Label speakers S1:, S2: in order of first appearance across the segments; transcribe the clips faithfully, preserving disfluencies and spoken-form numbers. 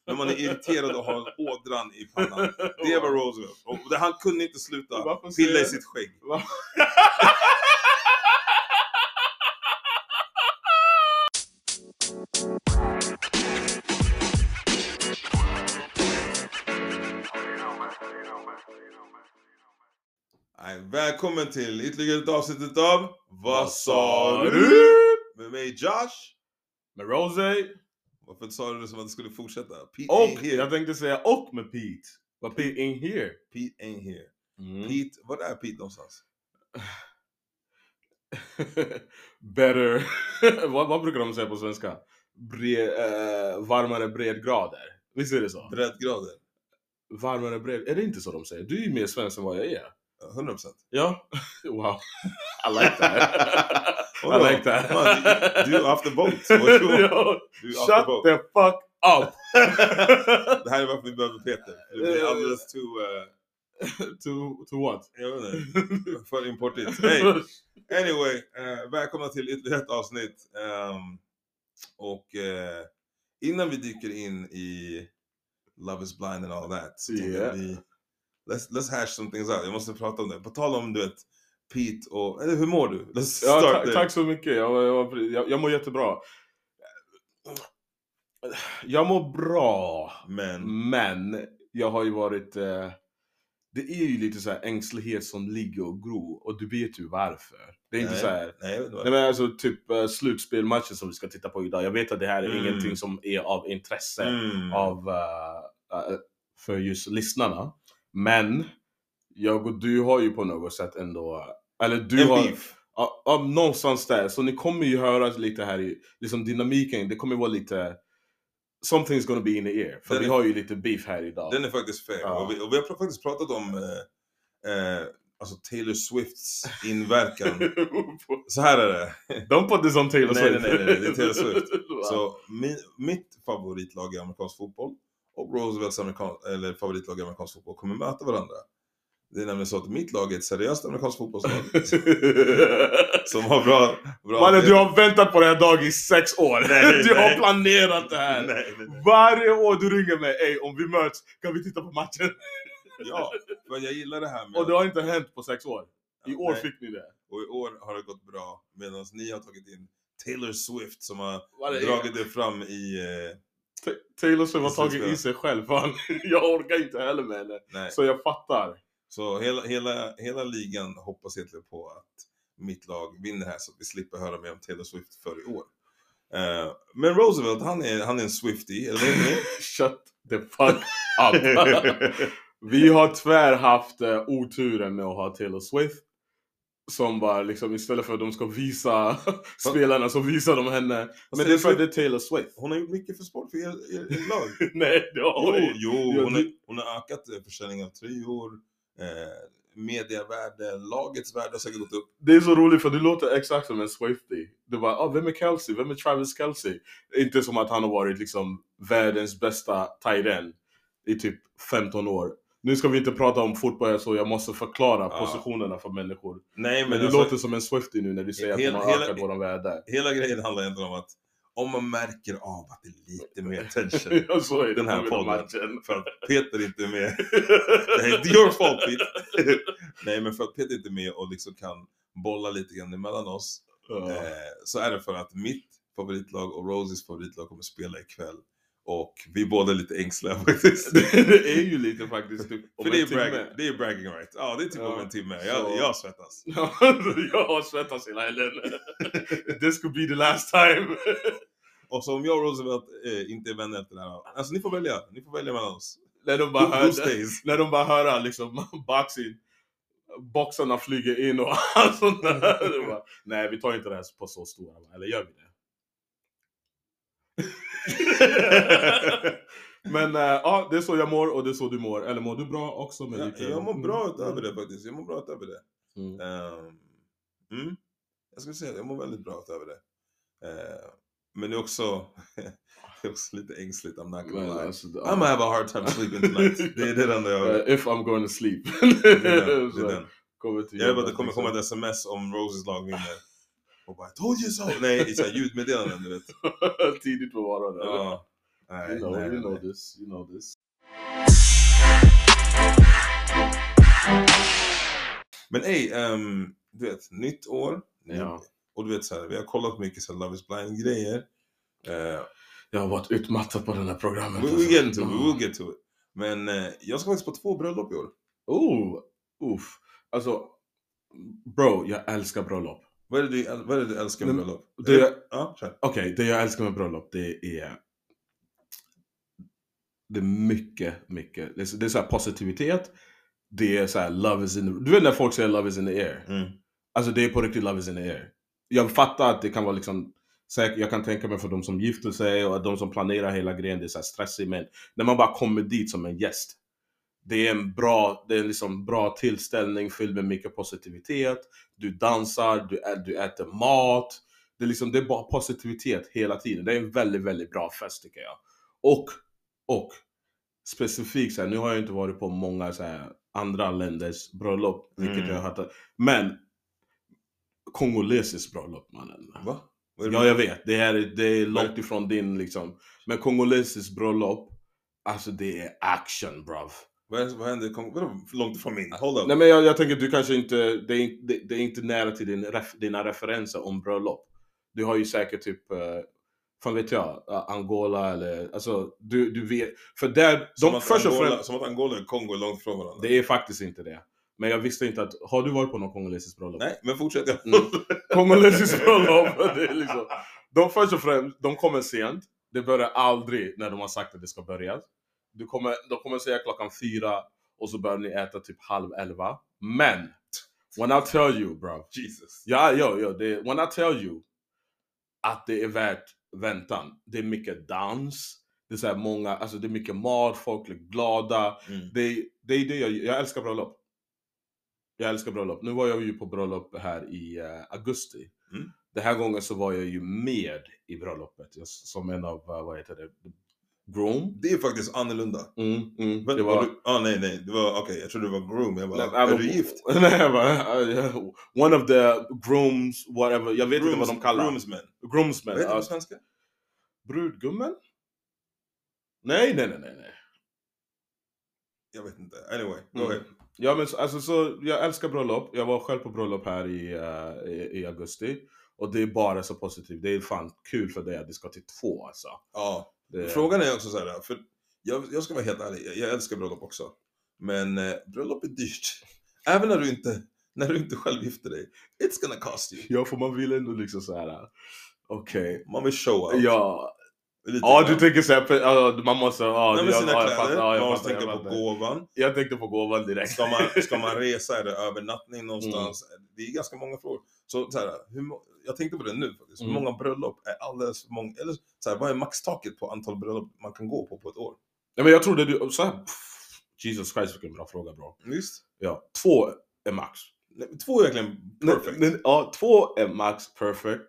S1: när man är irriterad och har ådran i pannan. Det var Roosevelt. Och det, han kunde inte sluta pilla i sitt skägg. Nej, välkommen till ytterligare ett avsnitt av Vad sa du? Med mig Josh.
S2: Med Rose.
S1: Varför sa du det som att det skulle fortsätta?
S2: Pete och jag tänkte säga och med Pete. But Pete ain't here.
S1: Pete ain't here.
S2: Mm.
S1: Pete, vad är Pete någonstans?
S2: Better. vad, vad brukar de säga på svenska? Bre, uh, varmare bredgrader. Visst är det så?
S1: Breddgrader.
S2: Varmare bred. Är det inte så de säger? Du är ju mer svensk än vad jag är.
S1: hundra procent.
S2: Ja. Wow. I like that. I like that.
S1: Man, du är off the boat. Yo,
S2: shut the, the fuck up.
S1: Det här är varför vi behöver Peter. Det blir alldeles too... Uh,
S2: to, to what?
S1: Jag vet inte. För importigt. Hey. Anyway, uh, välkomna till ytterligare ett avsnitt. Um, och uh, innan vi dyker in i Love is blind and all that, så yeah. vi, let's, let's hash some things out. Jag måste prata om det. På tal om, du vet, Pete och... Eller hur mår du?
S2: Let's start ja, ta- tack så mycket. Jag, jag, jag, jag mår jättebra. Jag mår bra.
S1: Men,
S2: men jag har ju varit... Eh, det är ju lite så här ängslighet som ligger och gror. Och du vet ju varför. Det är nej, inte så här...
S1: Nej,
S2: nej men alltså typ uh, slutspelmatchen som vi ska titta på idag. Jag vet att det här är mm. ingenting som är av intresse mm. av, uh, uh, för just lyssnarna. Men jag och du har ju på något sätt ändå... Eller du
S1: en
S2: har...
S1: beef.
S2: Ja, ja, någonstans där. Så ni kommer ju höra lite här i... Liksom dynamiken. Det kommer vara lite... Something's gonna be in the air. För den vi är, har ju lite beef här idag.
S1: Den är faktiskt fair. Ja. Och, vi, och vi har faktiskt pratat om eh, eh, alltså Taylor Swifts inverkan. Så här är det.
S2: Don't put this on Taylor
S1: nej,
S2: Swift.
S1: Nej, nej, nej, det är Taylor Swift. Wow. Så min, mitt favoritlag i amerikansk fotboll och Roosevelts amerikan, eller favoritlag i amerikansk fotboll kommer möta varandra. Det är nämligen så att mitt lag är ett seriöst amerikanskt fotbollslag. Som har bra... bra
S2: Mannen, du har väntat på den här dagen i sex år.
S1: Nej,
S2: du
S1: nej.
S2: har planerat det här.
S1: Nej, nej, nej.
S2: Varje år du ringer mig. Ey, om vi möts, kan vi titta på matchen?
S1: Ja, för jag gillar det här med...
S2: Och det har inte hänt på sex år. I år
S1: nej.
S2: Fick ni det.
S1: Och i år har det gått bra. Medan ni har tagit in Taylor Swift som har det dragit det fram i... Eh...
S2: T- Taylor Swift har tagit i sig själv. Fan. Jag orkar inte heller med henne.
S1: Nej.
S2: Så jag fattar.
S1: Så hela, hela, hela ligan hoppas egentligen på att mitt lag vinner här så att vi slipper höra mer om Taylor Swift för i år. Uh, men Roosevelt, han är, han är en Swiftie, eller vad är det?
S2: Shut the fuck up. Vi har tyvärr haft uh, oturen med att ha Taylor Swift. Som bara liksom, istället för att de ska visa spelarna så visar de henne. Men det är för att det är Taylor Swift.
S1: Hon har gjort mycket för sport för er, er, er lag.
S2: Nej, det har
S1: hon Jo, jo hon, har, hon har ökat försäljning av tröjor. Eh, mediavärde, lagets värde har säkert gått upp.
S2: Det är så roligt för du låter exakt som en Swiftie. Du bara, ah, vem är Kelsey? Vem är Travis Kelsey? Inte som att han har varit liksom världens bästa tight end i typ femton år. Nu ska vi inte prata om fotboll så jag måste förklara ja. positionerna för människor.
S1: Nej, men,
S2: men du
S1: alltså,
S2: låter som en Swiftie nu när du säger hela, att de har ökat våran värde.
S1: Hela grejen handlar egentligen om att om man märker av att det är lite mer tension
S2: ja, så är det
S1: den här podden. För att Peter inte är med. Det är your fault, Pete. Nej, men för att Peter inte är med och liksom kan bolla lite grann emellan oss. Uh. Eh, så är det för att mitt favoritlag och Rosies favoritlag kommer spela ikväll. Och vi är båda lite ängsliga faktiskt.
S2: Det är ju lite faktiskt typ
S1: för det är, brag- det är bragging right. Ja, det är typ ja. om en timme. Jag, så... jag svettas.
S2: Jag har svettas hela helgen. This could be the last time.
S1: Och så om jag och Roosevelt eh, inte är vänner efter det här. Alltså ni får välja. Ni får välja mellan oss.
S2: När de bara hör, när de bara hör liksom boxing. Boxarna flyger in och allt sånt där. Bara, nej, vi tar inte det här på så stora. Eller gör vi det? Men äh, ja, det är så jag mår och det är så du mår. Eller mår du bra också med
S1: ja,
S2: lite...
S1: Jag mår bra utöver det faktiskt. Jag mår bra utöver det. Mm. Um, mm. Jag ska säga, jag mår väldigt bra utöver det. Uh, men det är också, det är också lite ängsligt. I'm not gonna lie. Alltså, I'm gonna have a hard time sleeping tonight. Det är det enda jag...
S2: Uh, if I'm going to sleep.
S1: Det är den. Det är den.
S2: Jag
S1: vet att det kommer komma ett sms om Roses lag vinner. Och bara, I told you so! Nej, det är såhär ljudmeddelanden, du vet.
S2: Tidigt på morgonen.
S1: Ja. Nej,
S2: You know,
S1: nej,
S2: you
S1: nej.
S2: know this, you know this.
S1: Men ej, um, du vet, nytt år.
S2: Ja.
S1: Och du vet så här, vi har kollat mycket så här Love is blind grejer. Uh,
S2: Jag har varit utmattad på den här programmet.
S1: we, we get into it, we will get to it. Men uh, jag ska faktiskt på två bröllop i år.
S2: Oh, uff. Alltså, bro, jag älskar bröllop.
S1: Vad är det du, vad är det du älskar med
S2: Men,
S1: bröllop?
S2: det,
S1: Är det, ja,
S2: Okej, okay, det jag älskar med bröllop, det är det är mycket, mycket. Det är, det är så här positivitet. Det är så här love is in the... Du vet när folk säger love is in the air.
S1: Mm.
S2: Alltså det är på riktigt love is in the air. Jag fattar att det kan vara liksom... Säkert, jag kan tänka mig för de som gifter sig och de som planerar hela grejen, det är så här stressigt. Men när man bara kommer dit som en gäst. Det är en bra, det är liksom bra tillställning fylld med mycket positivitet. Du dansar, du, ä, du äter mat. Det är, liksom, det är bara positivitet hela tiden. Det är en väldigt, väldigt bra fest tycker jag. Och, och specifikt så här, nu har jag inte varit på många så här, andra länders bröllop, vilket
S1: Mm.
S2: jag har haft. Men kongolesiskt bröllop, mannen.
S1: Va?
S2: Ja, jag vet. Det, här, det är långt ifrån din liksom. Men kongolesiskt bröllop, alltså det är action, bruv.
S1: Vad, vad händer? Vadå långt ifrån min? Hold up.
S2: Nej, men jag, jag tänker du kanske inte, det är, det, det är inte nära till din ref, dina referenser om bröllop. Du har ju säkert typ, uh, fan vet jag, uh, Angola eller, alltså du, du vet, för där,
S1: Som,
S2: de,
S1: att
S2: först och
S1: Angola,
S2: främst,
S1: som att Angola och Kongo är långt från varandra.
S2: det är faktiskt inte det. Men jag visste inte att, har du varit på någon kongolesisk bröllop?
S1: Nej, men fortsätt jag.
S2: Mm. Kongolesisk bröllop, det är liksom, de först och främst, de kommer sent. Det börjar aldrig när de har sagt att det ska börja. Du kommer, de kommer säga klockan fyra och så börjar ni äta typ halv elva. Men, when I tell you, bro.
S1: Jesus.
S2: Ja, ja, ja. Det, when I tell you att det är värt väntan. Det är mycket dans. Det är så här många, alltså det är mycket mat, folk är glada.
S1: Mm.
S2: Det, det är det jag, jag älskar bröllop. Jag älskar bröllop. Nu var jag ju på bröllop här i uh, augusti.
S1: Mm.
S2: Den här gången så var jag ju med i bröllopet. Jag, som en av, uh, vad heter det? Groom.
S1: Det är faktiskt annorlunda.
S2: Mm, mm.
S1: Men,
S2: Det
S1: var
S2: var...
S1: du, ah, nej, nej. Det var, okej, okay, jag trodde det var groom. Jag bara,
S2: Nej,
S1: är
S2: var,
S1: du gift?
S2: Nej, jag bara, uh, one of the grooms, whatever. Jag vet
S1: Grooms,
S2: inte vad de kallar.
S1: Groomsmen.
S2: Groomsmen.
S1: Vad heter det
S2: Uh,
S1: på svenska?
S2: brudgummen? Nej, nej, nej, nej, nej.
S1: Jag vet inte. Anyway, go
S2: Mm.
S1: ahead.
S2: Ja, men alltså, så, jag älskar bröllop. Jag var själv på bröllop här i, uh, i, i augusti. Och det är bara så positivt. Det är fan kul för dig att det ska till två alltså.
S1: Ja,
S2: det...
S1: frågan är också så här, för jag, jag ska vara helt ärlig, jag, jag älskar bröllop också. Men eh, bröllop är dyrt. Även när du inte, när du inte själv gifter dig. It's gonna cost you.
S2: Ja, för man vill ändå liksom så här. Okej. Okay.
S1: Man vill show out.
S2: Ja.
S1: Lite
S2: Ja,
S1: grann.
S2: du tänker såhär, man måste, ja,
S1: Nej, med sina
S2: ja,
S1: kläder,
S2: jag fattar, ja, jag
S1: man måste
S2: fattar,
S1: tänka
S2: jag
S1: på
S2: fattar.
S1: gåvan.
S2: Jag tänkte på gåvan direkt.
S1: Ska man, ska man resa, är det övernattning någonstans?
S2: Mm.
S1: Det är ganska många frågor. Så, så här, hur, må- jag tänkte på det nu faktiskt.
S2: Mm.
S1: Hur många bröllop är alldeles för många? Eller så här, vad är maxtaket på antal bröllop man kan gå på på ett år?
S2: Ja, men jag trodde du, så här, pff, Jesus Christ vilken bra fråga bro.
S1: Visst?
S2: Ja, två är max.
S1: Nej, två är verkligen perfect.
S2: Nej, nej, ja, två är max perfect.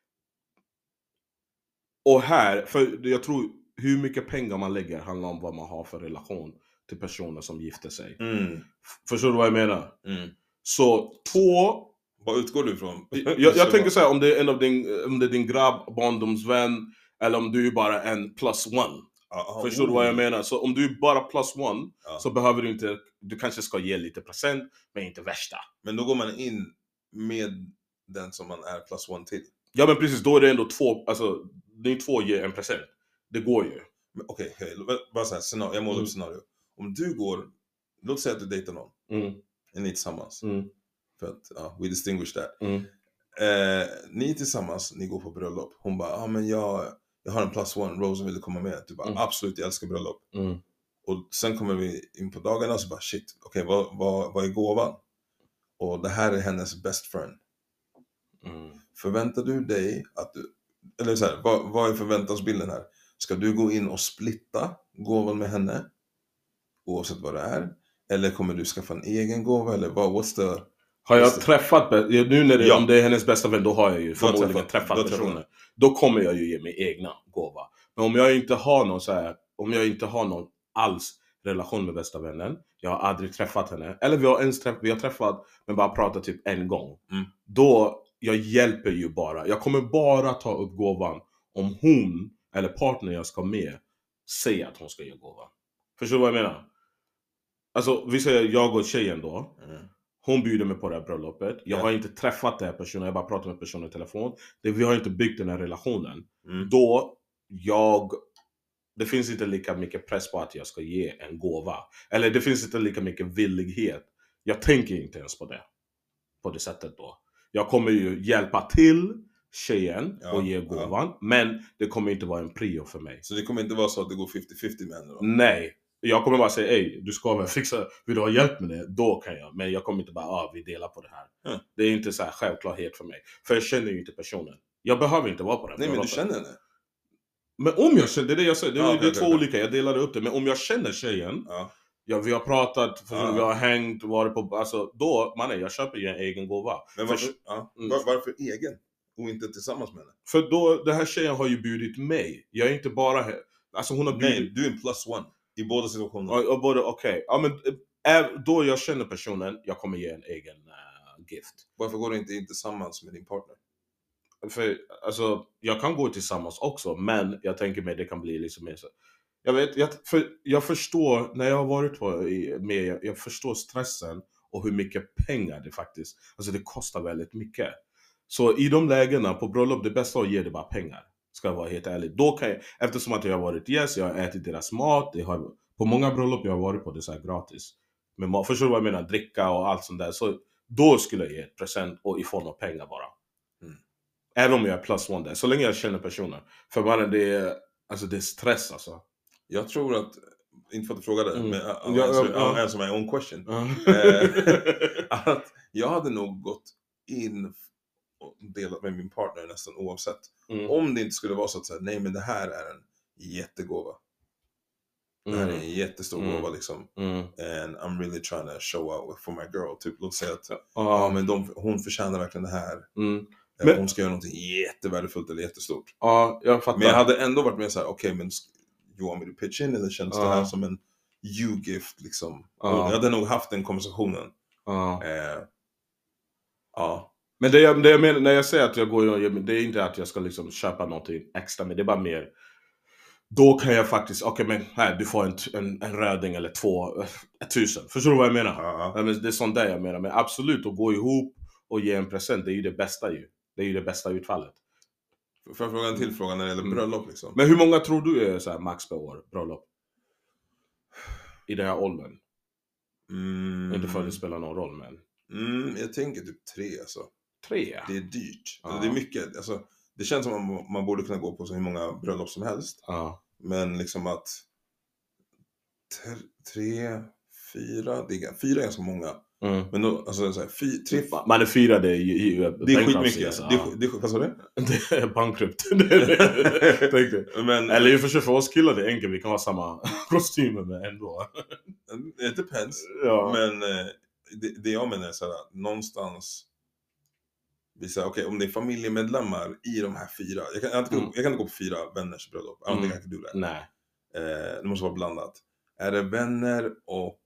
S2: Och här, för jag tror hur mycket pengar man lägger handlar om vad man har för relation till personer som gifter sig.
S1: Mm.
S2: Förstår du vad jag menar?
S1: Mm.
S2: Så två,
S1: Vad utgår du ifrån?
S2: jag, jag tänker så här, om det är en av din, om det är din grabb, barndomsvän, eller om du är bara en plus one.
S1: Aha,
S2: Förstår du vad jag menar? Så om du är bara plus one,
S1: Ja.
S2: så behöver du inte, du kanske ska ge lite present, men inte värsta.
S1: Men då går man in med den som man är plus one till.
S2: Ja, men precis, då är det ändå två, alltså det är två ger en present. Det går ju.
S1: Men Okej, okay, okay. bara så här, scenario. Jag målar
S2: Mm.
S1: upp scenario. Om du går, låt säga att du dejtar någon.
S2: Mm.
S1: Är ni tillsammans?
S2: Mm.
S1: För att, ja, we distinguish that.
S2: Mm.
S1: Eh, ni är tillsammans, ni går på bröllop. Hon bara, ja ah, men jag, jag har en plus one, Rose vill komma med. Du bara,
S2: Mm.
S1: absolut, jag älskar bröllop.
S2: Mm.
S1: Och sen kommer vi in på dagarna och så bara, shit, okej, okay, vad, vad, vad är gåvan? Och det här är hennes best friend.
S2: Mm.
S1: Förväntar du dig att du, eller så här, vad, vad är förväntansbilden här? Ska du gå in och splitta gåvan med henne? Oavsett vad det är? Eller kommer du skaffa en egen gåva? Eller vad, what's the...
S2: Har jag
S1: Just det.
S2: träffat, nu när det,
S1: Ja.
S2: om det är hennes bästa vän, då har jag ju
S1: har
S2: förmodligen
S1: träffat-
S2: träffat,
S1: du har träffat
S2: personer. Då kommer jag ju ge mig egna gåva. Men om jag inte har någon så här, om jag inte har någon alls relation med bästa vännen, jag har aldrig träffat henne, eller vi har ens träff, vi har träffat men bara pratat typ en gång.
S1: Mm.
S2: Då, jag hjälper ju bara. Jag kommer bara ta upp gåvan om hon eller partner jag ska med säga att hon ska ge gåva. Förstår du vad jag menar? Alltså, vi säger jag och tjejen då. Mm. Hon bjuder mig på det här bröllopet. Jag ja. har inte träffat den här personen. Jag bara pratar med personen i telefon. Det, vi har inte byggt den här relationen. Mm. Då, jag... Det finns inte lika mycket press på att jag ska ge en gåva. Eller det finns inte lika mycket villighet. Jag tänker inte ens på det. På det sättet då. Jag kommer ju hjälpa till tjejen ja, och ge gåvan. Ja. Men det kommer inte vara en prio för mig.
S1: Så det kommer inte vara så att det går femtio femtio med henne då?
S2: Nej. Jag kommer bara säga, ej, du ska väl fixa, vill du ha hjälp med det? Då kan jag. Men jag kommer inte bara, ah, vi delar på det här. Mm. Det är inte så här självklarhet för mig. För jag känner ju inte personen. Jag behöver inte vara på det.
S1: Nej, men du känner henne.
S2: Men om jag känner, det är det jag säger. Det är, ah, det är okay, två okay. olika, jag delade upp det. Men om jag känner tjejen, ah. ja, vi har pratat, ah. vi har hängt, varit på, alltså då, mannen, jag köper ju en egen gåva.
S1: Men varför, för, ah. mm. var, varför egen? Och inte tillsammans med henne?
S2: För då, den här tjejen har ju bjudit mig. Jag är inte bara, alltså hon har bjudit.
S1: Nej, du är en plus one. I båda situationerna.
S2: Och, och både, okej. Okay. Ja, men äh, då jag känner personen, jag kommer ge en egen uh, gift.
S1: Varför går du inte in tillsammans med din partner?
S2: För, alltså, jag kan gå tillsammans också, men jag tänker mig det kan bli liksom mer så. Jag vet, jag, för, jag förstår, när jag har varit på, med, jag, jag förstår stressen och hur mycket pengar det faktiskt, alltså det kostar väldigt mycket. Så i de lägena på bröllop, det bästa att ge det bara pengar. Ska jag vara helt ärlig. Då kan jag, eftersom att jag har varit gäst, jag har ätit deras mat, det har, på många bröllop jag har varit på det så här gratis. Men förstår du vad jag menar? Dricka och allt sånt där. Så då skulle jag ge ett present och i form av pengar bara. Mm. Även om jag är plus one där. Så länge jag känner personer. För bara det är, alltså det är stress alltså.
S1: Jag tror att, inte för att du frågade, mm. men I'll
S2: ja,
S1: answer,
S2: ja,
S1: I'll
S2: ja.
S1: answer my own question.
S2: Ja.
S1: Att jag hade nog gått in och delat med min partner nästan oavsett. Mm. Om det inte skulle vara så att säga, nej men det här är en jättegåva. Det här är en jättestor mm. gåva liksom. Mm. And I'm really trying to show out for my girl. Typ, låt säga att uh. ja, men de, hon förtjänar verkligen det här. Mm. Men, hon ska göra någonting jättevärdefullt eller jättestort.
S2: Ja, jag fattar.
S1: Men jag hade ändå varit med så här, okej okay, men you want me to pitch in? Eller känns uh. det här som en you-gift liksom? Uh. Jag hade nog haft den konversationen. Ja. Uh. Eh, uh.
S2: Men det jag, det jag menar när jag säger att jag går, det är inte att jag ska liksom köpa någonting extra, men det är bara mer. Då kan jag faktiskt, okej okay, men här, du får en, en, en röding eller två, ett tusen. Förstår du vad jag menar? Uh-huh. Det är sånt där jag menar. Men absolut, att gå ihop och ge en present, det är ju det bästa ju. Det är ju det bästa utfallet.
S1: Får jag fråga en till fråga när det gäller mm. bröllop liksom?
S2: Men hur många tror du är så här max per år, bröllop? I den här åldern? Mm. Inte för att det spelar någon roll, men...
S1: Mm, jag tänker typ tre alltså.
S2: Tre?
S1: Det är dyrt. Uh-huh. Det är mycket, alltså... Det känns som att man, man borde kunna gå på så hur många bröllop som helst. Ja. Men liksom att t- tre, fyra, det är, fyra är ganska många. Mm. Men då, alltså så här, fy, tre,
S2: man är fyra, det är ju
S1: det är skitmycket. Alltså. Det är, det är, vad sa du?
S2: Det är bankrupt. Men, eller ju för, för oss killar det är enkelt, vi kan ha samma kostymer med ändå.
S1: It depends. Ja. Men det, det jag menar är så här, någonstans vi säger, okej, okay, om det är familjemedlemmar i de här fyra. Jag kan, jag kan, mm. jag kan gå på fyra vänners bröllop. Jag mm. kan inte du det.
S2: Nej.
S1: Eh, det måste vara blandat. Är det vänner och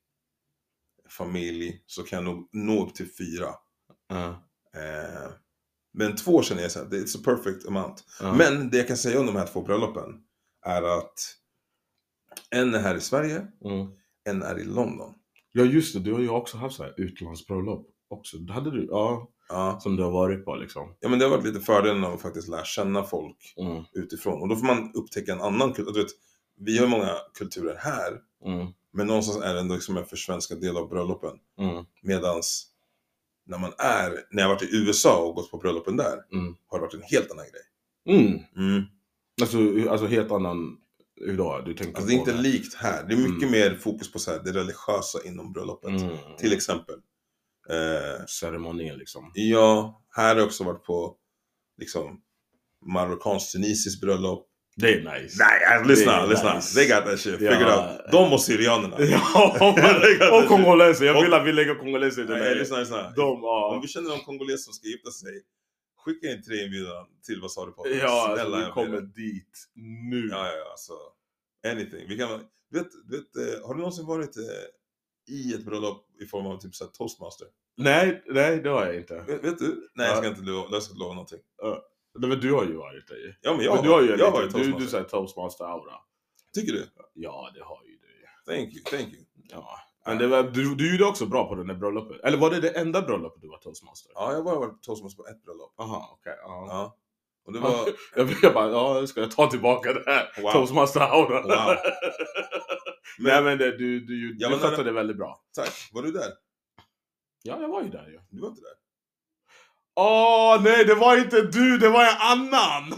S1: familj så kan jag nog nå upp till fyra. Mm. Eh, men två känner jag så här, it's a perfect amount. Mm. Men det jag kan säga om de här två bröllopen är att en är här i Sverige, mm. en är i London.
S2: Ja just det, du har ju också haft så här utlandsbröllop också. Det hade du, ja. Ja. Som du har varit på liksom.
S1: Ja men det har varit lite fördelen av att faktiskt lära känna folk mm. utifrån. Och då får man upptäcka en annan kultur. Du vet, vi har många kulturer här. Mm. Men någonstans är det ändå liksom en försvenskad del av bröllopen. Mm. Medans när man är, när jag har varit i U S A och gått på bröllopen där. Mm. Har det varit en helt annan grej.
S2: Mm. Mm. Alltså, alltså helt annan, hur då? Du tänker
S1: alltså det är inte det. Likt här. Det är mycket mm. mer fokus på så här, det religiösa inom bröllopet. Mm. Till exempel.
S2: Eh, ceremonin liksom.
S1: Ja, här har jag också varit på liksom marockansk-tunisiskt bröllop.
S2: Det är nice.
S1: Nej, lyssna, lyssna. Nice. They got that shit figured ja. out. De och syrianerna.
S2: Ja, och kongoleser. Jag vill att vi lägger kongoleser i det.
S1: Nej, lyssna, lyssna.
S2: De, ja.
S1: Om vi känner någon kongoleser som ska gifta sig, skicka in tre inbjudan till vad sa du på?
S2: Ja, snälla, alltså, vi kommer dit nu.
S1: Ja, ja, alltså. Anything. Vi kan, vet, vet, har du någonsin varit i ett bröllop i form av typ så här toastmaster?
S2: Nej, nej, det har jag inte.
S1: Vet, vet du? Nej, jag ska inte lova, jag ska lova någonting.
S2: Uh, men du har ju varit i.
S1: Ja, men jag,
S2: men du har ju
S1: jag
S2: lite,
S1: har varit
S2: du, du säger toastmaster aura.
S1: Tycker du?
S2: Ja, det har ju det.
S1: Thank you, thank you.
S2: Ja. Men det var, du, du gjorde också bra på den där bröllopet. Eller var det det enda bröllopet du var toastmaster?
S1: Ja, jag har bara varit toastmaster på ett bröllop.
S2: Aha, okej. Okay, ja.
S1: Ja. Och det var...
S2: jag bara, ja, ska jag ta tillbaka det här?
S1: Wow.
S2: Toastmaster-aura.
S1: Wow.
S2: Men, Nej, men det, du, du,
S1: ja,
S2: du
S1: men
S2: skötte
S1: det...
S2: det väldigt bra.
S1: Tack. Var du där?
S2: Ja, jag var ju där ju.
S1: Du var inte där?
S2: Åh, oh, nej, det var inte du, det var en annan!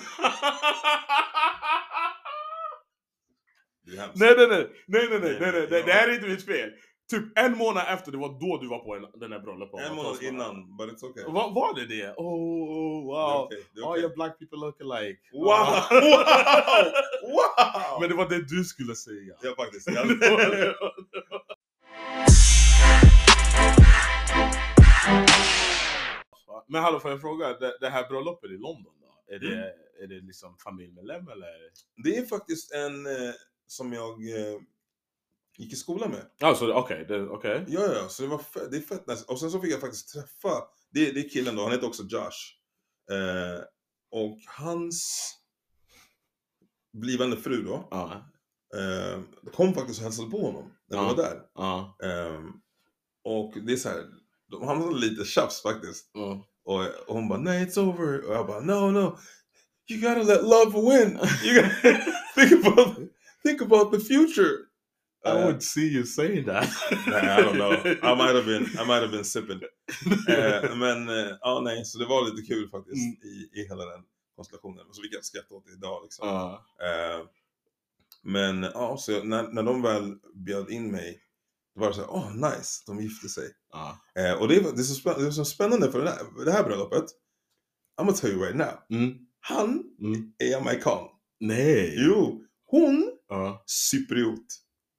S2: nej, nej, nej, nej, nej, nej, nej, nej, nej, det här är inte mitt fel. Typ en månad efter, det var då du var på en, den här bröllopet.
S1: En månad innan, but it's okay.
S2: Va, var det det? Oh, wow.
S1: Det är okay, det är
S2: All
S1: okay.
S2: your black people look alike.
S1: Wow! Wow! Wow!
S2: Men det var det du skulle säga.
S1: Ja, faktiskt.
S2: Men hallå, får jag fråga, det, det här bröllopet i London då? Är det,
S1: mm.
S2: är det liksom familjemedlem eller?
S1: Det är faktiskt en eh, som jag eh, gick i skolan med.
S2: Alltså, okej, okay, okej. Okay.
S1: Ja, ja, så det var fett, det är fett nice. Och sen så fick jag faktiskt träffa, det, det är killen då, han heter också Josh. Eh, och hans blivande fru då,
S2: uh.
S1: eh, kom faktiskt och hälsade på honom när
S2: uh.
S1: jag var där.
S2: Uh.
S1: Eh, och det är så här, de hamnade lite tjafs faktiskt.
S2: Uh.
S1: Och, och hon bara, nej, it's over. Och jag bara, no, no, you gotta let love win. You gotta think about, think about the future.
S2: I uh, would see you saying that.
S1: Nej, I don't know. I might have been, I might have been sipping. uh, men uh, ja, nej, så det var lite kul faktiskt mm. i, i hela den konstellationen. Så vi kan skratta åt det idag liksom. Uh. Uh, men ja, så när, när de väl bjöd in mig, då var det så här, åh, oh, nice, de gifte sig.
S2: Uh.
S1: Uh, och det, det, är så spä- det är så spännande för det här, det här bröllopet. I'm gonna tell you right now.
S2: Mm.
S1: Han
S2: mm.
S1: är amerikan.
S2: Nej.
S1: Jo, hon
S2: uh.
S1: cypriot.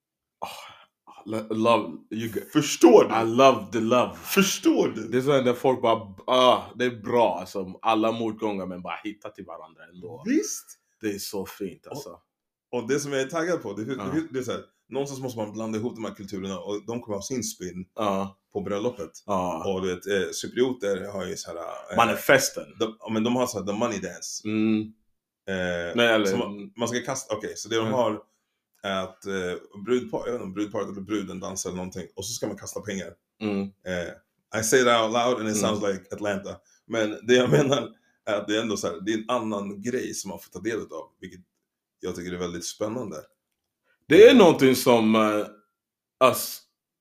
S2: Oh, love, you get,
S1: förstår du?
S2: I love the love.
S1: Förstår du?
S2: Det är så när folk bara, ah, det är bra alltså, alla motgångar men bara hitta till varandra ändå.
S1: Visst.
S2: Det är så fint alltså.
S1: Och, och det som jag är taggad på, det, uh. det, det är så här, någonstans måste man blanda ihop de här kulturerna och de kommer ha sin spin
S2: uh.
S1: på bröllopet.
S2: Uh.
S1: Och du vet, eh, cyprioter har ju så här... Eh,
S2: manifesten.
S1: De, men de har så här, the money dance.
S2: Mm.
S1: Eh,
S2: Nej, eller...
S1: man, man ska kasta, okej, okay, så det mm. de har att eh, brudpar, jag vet inte, brudparet eller bruden dansar eller någonting och så ska man kasta pengar.
S2: Mm.
S1: Eh, I say it out loud and it
S2: mm.
S1: sounds like Atlanta. Men det jag menar är att det är ändå så här, det är en annan grej som man får ta del av, vilket jag tycker är väldigt spännande.
S2: Det är någonting som uh, öst,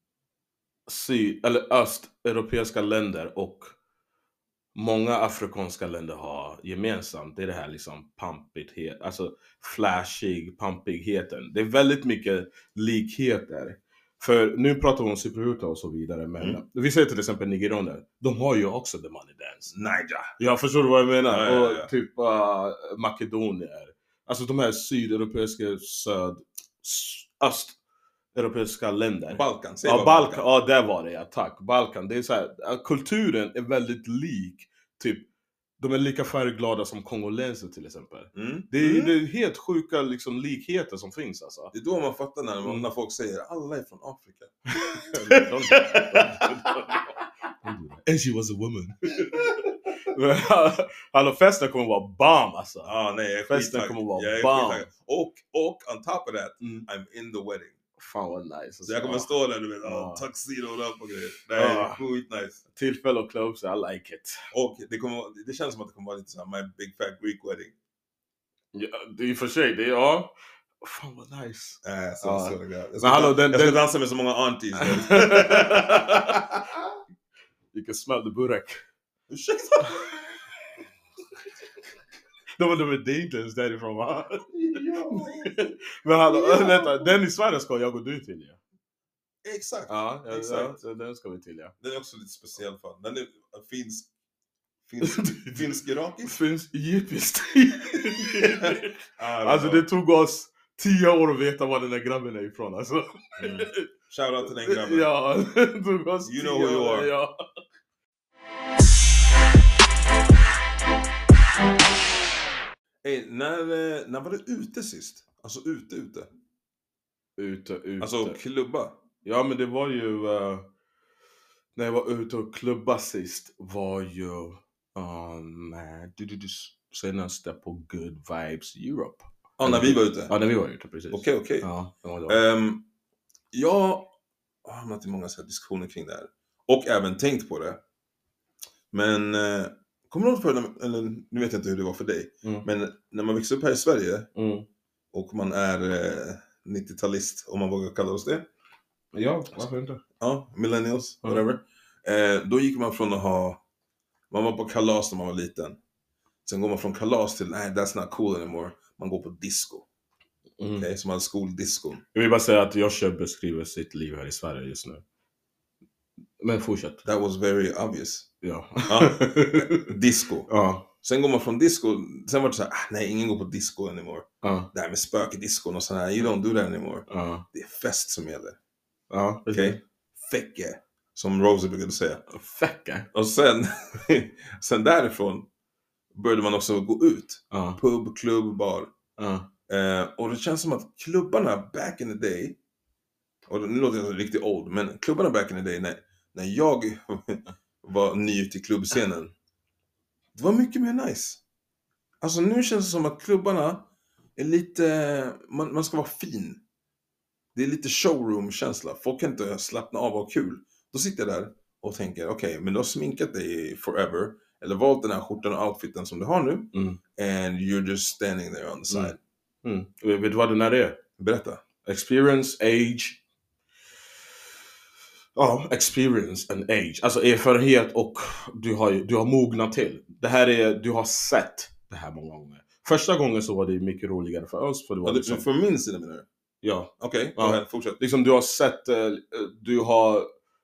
S2: syd, eller östeuropeiska länder och många afrikanska länder har gemensamt. Det är det här liksom pampighet, alltså flashig, pampigheten. Det är väldigt mycket likheter. För nu pratar vi om cyprioter och så vidare, men mm. vi säger till exempel nigerianer, de har ju också the money dance.
S1: Niger.
S2: Jag förstår du vad jag menar?
S1: Ja, ja, ja.
S2: Och typ uh, makedonier. Alltså de här sydeuropeiska, söd, östeuropeiska länder.
S1: Balkan.
S2: Ja, Balkan. Balkan. Ja, där var det, ja, tack. Balkan. Det är så här, kulturen är väldigt lik. Typ, de är lika färgglada som kongolenser till exempel.
S1: Mm.
S2: Det, är,
S1: mm.
S2: det är helt sjuka liksom, likheter som finns alltså.
S1: Det är då man fattar när, mm. när folk säger alla är från Afrika.
S2: And she was a woman. Alltså festen kommer vara bam alltså.
S1: Ah, nej,
S2: festen kommer vara
S1: jag
S2: bam.
S1: Och, och on top of that,
S2: mm.
S1: I'm in the wedding.
S2: Fan vad nice alltså.
S1: Så jag kommer stå där, du vet, ah. tuxedo upp och grejer. Det är ah. skit nice.
S2: Tillfälle och clothes, I like it.
S1: Och det, kommer, det känns som att det kommer vara lite såhär my big fat Greek wedding.
S2: Ja, det är i och för sig, det är ja. Fan vad nice.
S1: Äh, så, ah. så det jag ska,
S2: Men hallå, den,
S1: jag ska
S2: den...
S1: dansa med så många aunties.
S2: You can smell the burek.
S1: Ursäkta?
S2: De var de är dangerous därifrån, va? Ja. Men hallå, ja. Vänta, den i Sverige ska jag gå du till, ja.
S1: Exakt.
S2: Ja, ja,
S1: exakt.
S2: Ja, den ska vi till, ja.
S1: Den är också lite speciell för den är finsk finsk finsk irakisk.
S2: Finsk egyptiskt. Alltså det tog oss tio år att veta var den där grabben är ifrån, alltså.
S1: Mm. Shout out till den grabben.
S2: Ja, det tog oss
S1: you know who you are.
S2: Ja.
S1: Hey, när, när var det ute sist? Alltså ute, ute.
S2: Ute, ute.
S1: Alltså klubba.
S2: Ja, men det var ju... Uh, när jag var ute och klubba sist var ju... Um, du, du, du, senaste på Good Vibes Europe.
S1: Ja, när vi var ute?
S2: Ja, när vi var ute, precis.
S1: Okej, okej.
S2: Ja, det var det.
S1: Um, jag har hamnat i många så här diskussioner kring det här. Och även tänkt på det. Men uh, kommer du ihåg för, eller nu vet jag inte hur det var för dig.
S2: Mm.
S1: Men när man växer upp här i Sverige
S2: Mm.
S1: och man är uh, nittiotalist, om man vågar kalla oss det.
S2: Ja, varför inte?
S1: Ja, millennials,
S2: Mm.
S1: whatever. Uh, då gick man från att ha, man var på kalas när man var liten. Sen går man från kalas till, nej, that's not cool anymore. Man går på disco.
S2: Mm.
S1: Okej, okay, som en skoldisco.
S2: Jag vill bara säga att Joshua beskriver sitt liv här i Sverige just nu. Men fortsätt.
S1: That was very obvious.
S2: Ja.
S1: Ja. Disco.
S2: Ja.
S1: Sen går man från disco, sen var det så här, ah, nej, ingen går på disco anymore.
S2: Ja.
S1: Det här med spökediscon och sån här, you don't do that anymore.
S2: Ja.
S1: Det är fest som gäller.
S2: Ja.
S1: Okej? Okay? Fäcke, som Rosie brukade säga.
S2: Fäcke?
S1: Och sen, sen därifrån började man också gå ut.
S2: Ja.
S1: Pub, klubb, bar.
S2: Ja.
S1: Eh, och det känns som att klubbarna back in the day, och nu låter jag riktigt old, men klubbarna back in the day när, när jag var ny till klubbscenen, det var mycket mer nice. Alltså nu känns det som att klubbarna är lite, man, man ska vara fin. Det är lite showroom-känsla. Folk kan inte slappna av och ha kul. Då sitter jag där och tänker, okej, okay, men du har sminkat dig forever, eller valt den här skjortan och outfiten som du har nu,
S2: Mm.
S1: and you're just standing there on the side.
S2: Mm. Mm. Vet du vad det när det är?
S1: Berätta.
S2: Experience, age. Ja, experience and age. Alltså erfarenhet, och du har, du har mognat till. Det här är, du har sett det här många gånger. Första gången så var det mycket roligare för oss. För det var
S1: Ja,
S2: liksom,
S1: du, från min sida menar du?
S2: Ja.
S1: Okej, okay,
S2: ja.
S1: fortsätt.
S2: Liksom du har sett, du har...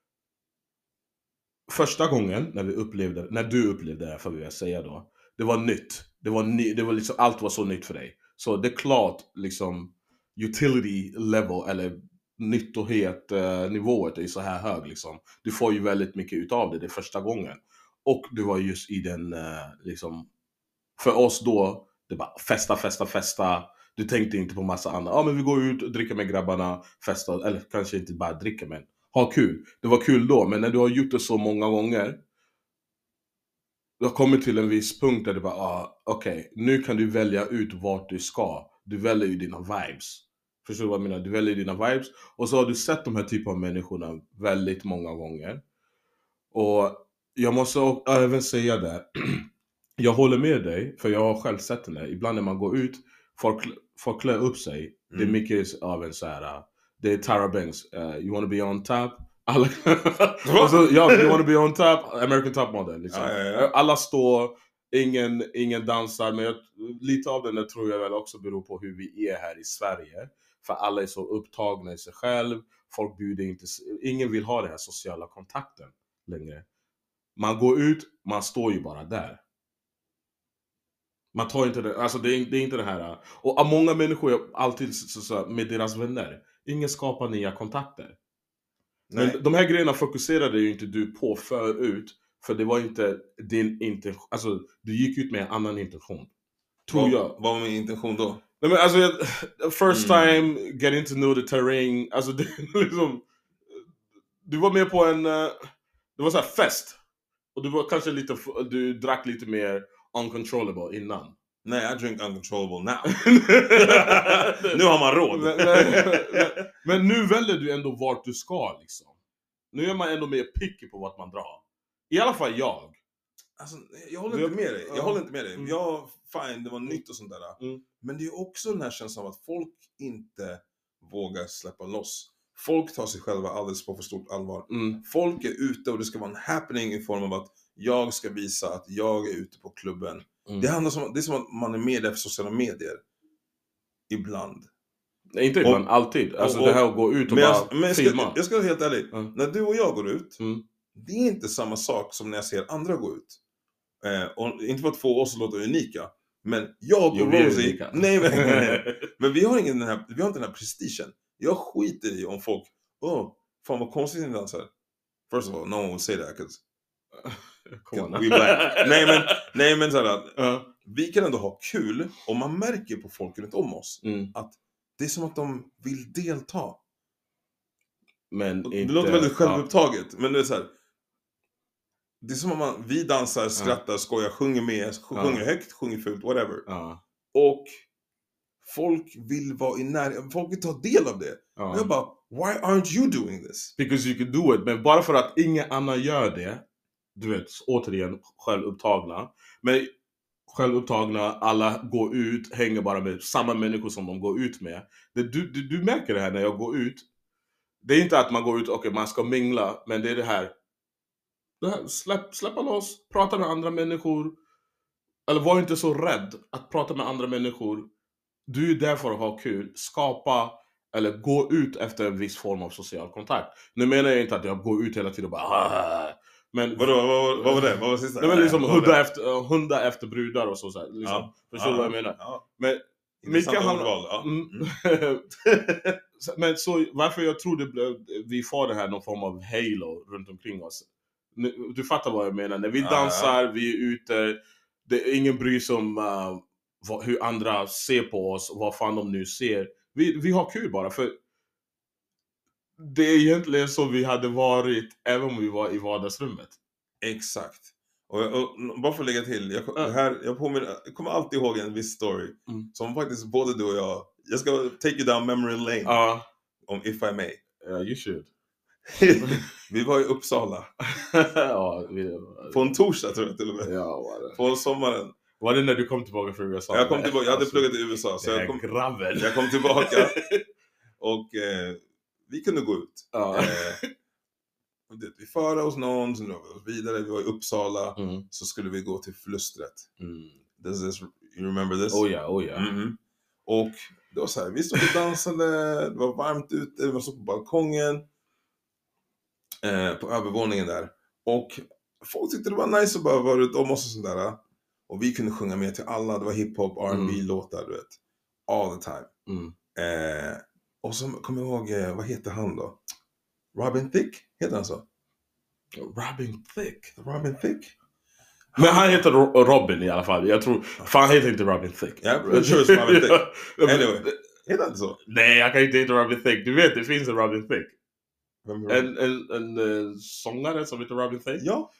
S2: Första gången när vi upplevde, när du upplevde det här, får vi säga då. Det var nytt. Det var, ny, det var liksom, allt var så nytt för dig. Så det är klart, liksom, utility level, eller nyttohet eh, nivået är så här hög liksom. Du får ju väldigt mycket utav det, det första gången. Och du var just i den eh, liksom, för oss då, det bara festa, festa, festa. Du tänkte inte på massa annat. Ja, men vi går ut och dricker med grabbarna, festa, eller kanske inte bara dricka, men ha kul. Det var kul då, men när du har gjort det så många gånger, du har kommit till en viss punkt där du bara, ah, okej, okay, nu kan du välja ut vart du ska. Du väljer ju dina vibes. Förstår du vad jag menar? Du väljer dina vibes. Och så har du sett de här typen av människorna väldigt många gånger. Och jag måste även säga det. Jag håller med dig, för jag har själv sett det. Ibland när man går ut, folk, folk klär upp sig. Mm. Det är mycket av en så här, det är Tara Banks. Uh, you wanna be on top? Alla, alltså, ja, you wanna be on top? American Top Model. Liksom. Ja, ja, ja. Alla står, ingen, ingen dansar. Men jag, lite av den där tror jag väl också beror på hur vi är här i Sverige. För alla är så upptagna i sig själv. Folk bjuder inte, ingen vill ha den här sociala kontakten längre. Man går ut, man står ju bara där. Man tar inte det, alltså det är, det är inte det här. Och många människor är alltid så, så, med deras vänner. Ingen skapar nya kontakter. Nej. Men de här grejerna fokuserade ju inte du på förut. För det var inte din intention. Alltså du gick ut med en annan intention. Tror
S1: vad,
S2: jag.
S1: Vad var min intention då?
S2: Nej, men alltså, first time mm. getting to know the terrain. Alltså det, liksom, du var med på en, det var så här fest. Och du var kanske lite, du drack lite mer uncontrollable innan.
S1: Nej, I drink uncontrollable now. Nu har man råd.
S2: men, men, men, men nu väljer du ändå vart du ska liksom. Nu är man ändå mer picky på vart man drar. I alla fall jag.
S1: Alltså, jag håller inte med dig. Jag
S2: uh,
S1: håller inte med dig.
S2: Mm.
S1: Jag, fine, det var nytt och sånt där.
S2: Mm.
S1: Men det är också den här känslan av att folk inte vågar släppa loss. Folk tar sig själva alldeles på för stort allvar.
S2: Mm.
S1: Folk är ute och det ska vara en happening i form av att jag ska visa att jag är ute på klubben. Mm. Det handlar som, det är som att man är med där för sociala medier. Ibland.
S2: Nej, inte ibland, och, alltid. Alltså och, och, det här att gå ut och
S1: men
S2: bara
S1: jag, men jag ska,
S2: filma.
S1: Jag ska vara helt ärlig. Mm. När du och jag går ut,
S2: mm.
S1: det är inte samma sak som när jag ser andra gå ut. Eh, och inte för att få oss att låta unika. Men jag och jo, Rosie, nej, men, nej, men vi har ingen den här, vi har inte den här prestigen. Jag skiter i om folk, åh, oh, fan vad konstigt ni dansar. First of all, no one will say that because we black. nej men, nej men såhär, uh. vi kan ändå ha kul och man märker på folk runt om oss
S2: mm.
S1: att det är som att de vill delta.
S2: Men
S1: det
S2: inte,
S1: låter väldigt självupptaget, ja. Men det är så här. Det är som att man, vi dansar, skrattar, ja. skojar, sjunger med, sjunger ja. högt, sjunger fult, whatever.
S2: Ja.
S1: Och folk vill vara i närheten, folk vill ta del av det.
S2: Ja.
S1: Och jag bara, why aren't you doing this?
S2: Because you can do it, men bara för att ingen annan gör det, du vet, återigen självupptagna, men självupptagna, alla går ut, hänger bara med samma människor som de går ut med. Det, du, du, du märker det här när jag går ut. Det är inte att man går ut och okay, man ska mingla, men det är det här, det här släpp, släppa loss, prata med andra människor. Eller var inte så rädd att prata med andra människor. Du är där för att ha kul, skapa eller gå ut efter en viss form av social kontakt. Nu menar jag inte att jag går ut hela tiden och bara Aah! Men
S1: Vadå, vad, vad var det? Vad var det sista?
S2: det var liksom
S1: vad var
S2: hundar
S1: det?
S2: efter, uh, hundar efter brudar och så, så här, liksom.
S1: Ja.
S2: Förstår du
S1: Ja.
S2: vad jag menar?
S1: Ja.
S2: Men
S1: Intressant
S2: mycket handlar
S1: ordval, ja.
S2: mm.
S1: Mm.
S2: Så- Men så varför jag tror det blev, vi får det här någon form av halo runt omkring oss. Nu- Du fattar vad jag menar. När vi
S1: Ja,
S2: dansar, vi är ute, det är ingen bryr sig om uh, vad, hur andra ser på oss, vad fan de nu ser. Vi, vi har kul bara, för det är egentligen så vi hade varit även om vi var i vardagsrummet.
S1: Exakt. Och, jag- och bara för att lägga till, jag,
S2: Ja.
S1: det här, jag, påminner, jag kommer alltid ihåg en viss story
S2: Mm.
S1: som faktiskt både du och jag, jag ska take you down memory lane,
S2: Ja,
S1: om if I may.
S2: uh, you should.
S1: Vi var i Uppsala
S2: Ja, vi,
S1: på en torsdag tror jag till och med.
S2: ja, var det.
S1: På sommaren.
S2: Var det när du kom tillbaka från U S A?
S1: Jag kom tillbaka, jag hade
S2: Alltså,
S1: pluggat i U S A så
S2: det
S1: jag
S2: här
S1: kom,
S2: grabben.
S1: jag kom tillbaka och eh, vi kunde gå ut.
S2: Ja.
S1: Eh, och det, vi förde hos någon, så nu var vi vidare, vi var i Uppsala,
S2: Mm.
S1: så skulle vi gå till Flustret.
S2: Mm.
S1: This is, you remember this?
S2: Oh ja, oh ja.
S1: Mhm. Och det var så här, vi stod och dansade, det var varmt ute, vi stod på balkongen eh, på övervåningen där. Och folk tyckte det var nice att bara vara ute om oss och sådär. Och vi kunde sjunga med till alla, det var hiphop, R and B
S2: Mm.
S1: låtar, du vet. All the time.
S2: Mm.
S1: Eh, och så kommer jag ihåg, eh, vad heter han då? Robin Thicke, heter han så?
S2: Robin Thicke.
S1: Robin Thicke?
S2: Men han heter Ro- Robin i alla fall. Jag tror, fan han heter inte Robin Thicke.
S1: Ja, I'm sure it's Robin Thicke.
S2: Ja, men-
S1: Anyway, heter han inte så?
S2: Nej, jag kan inte heta Robin Thicke. Du vet, det finns en Robin Thicke.
S1: Vem är Robin?
S2: En, en, en, uh, sångare som heter Robin Thicke.
S1: Ja.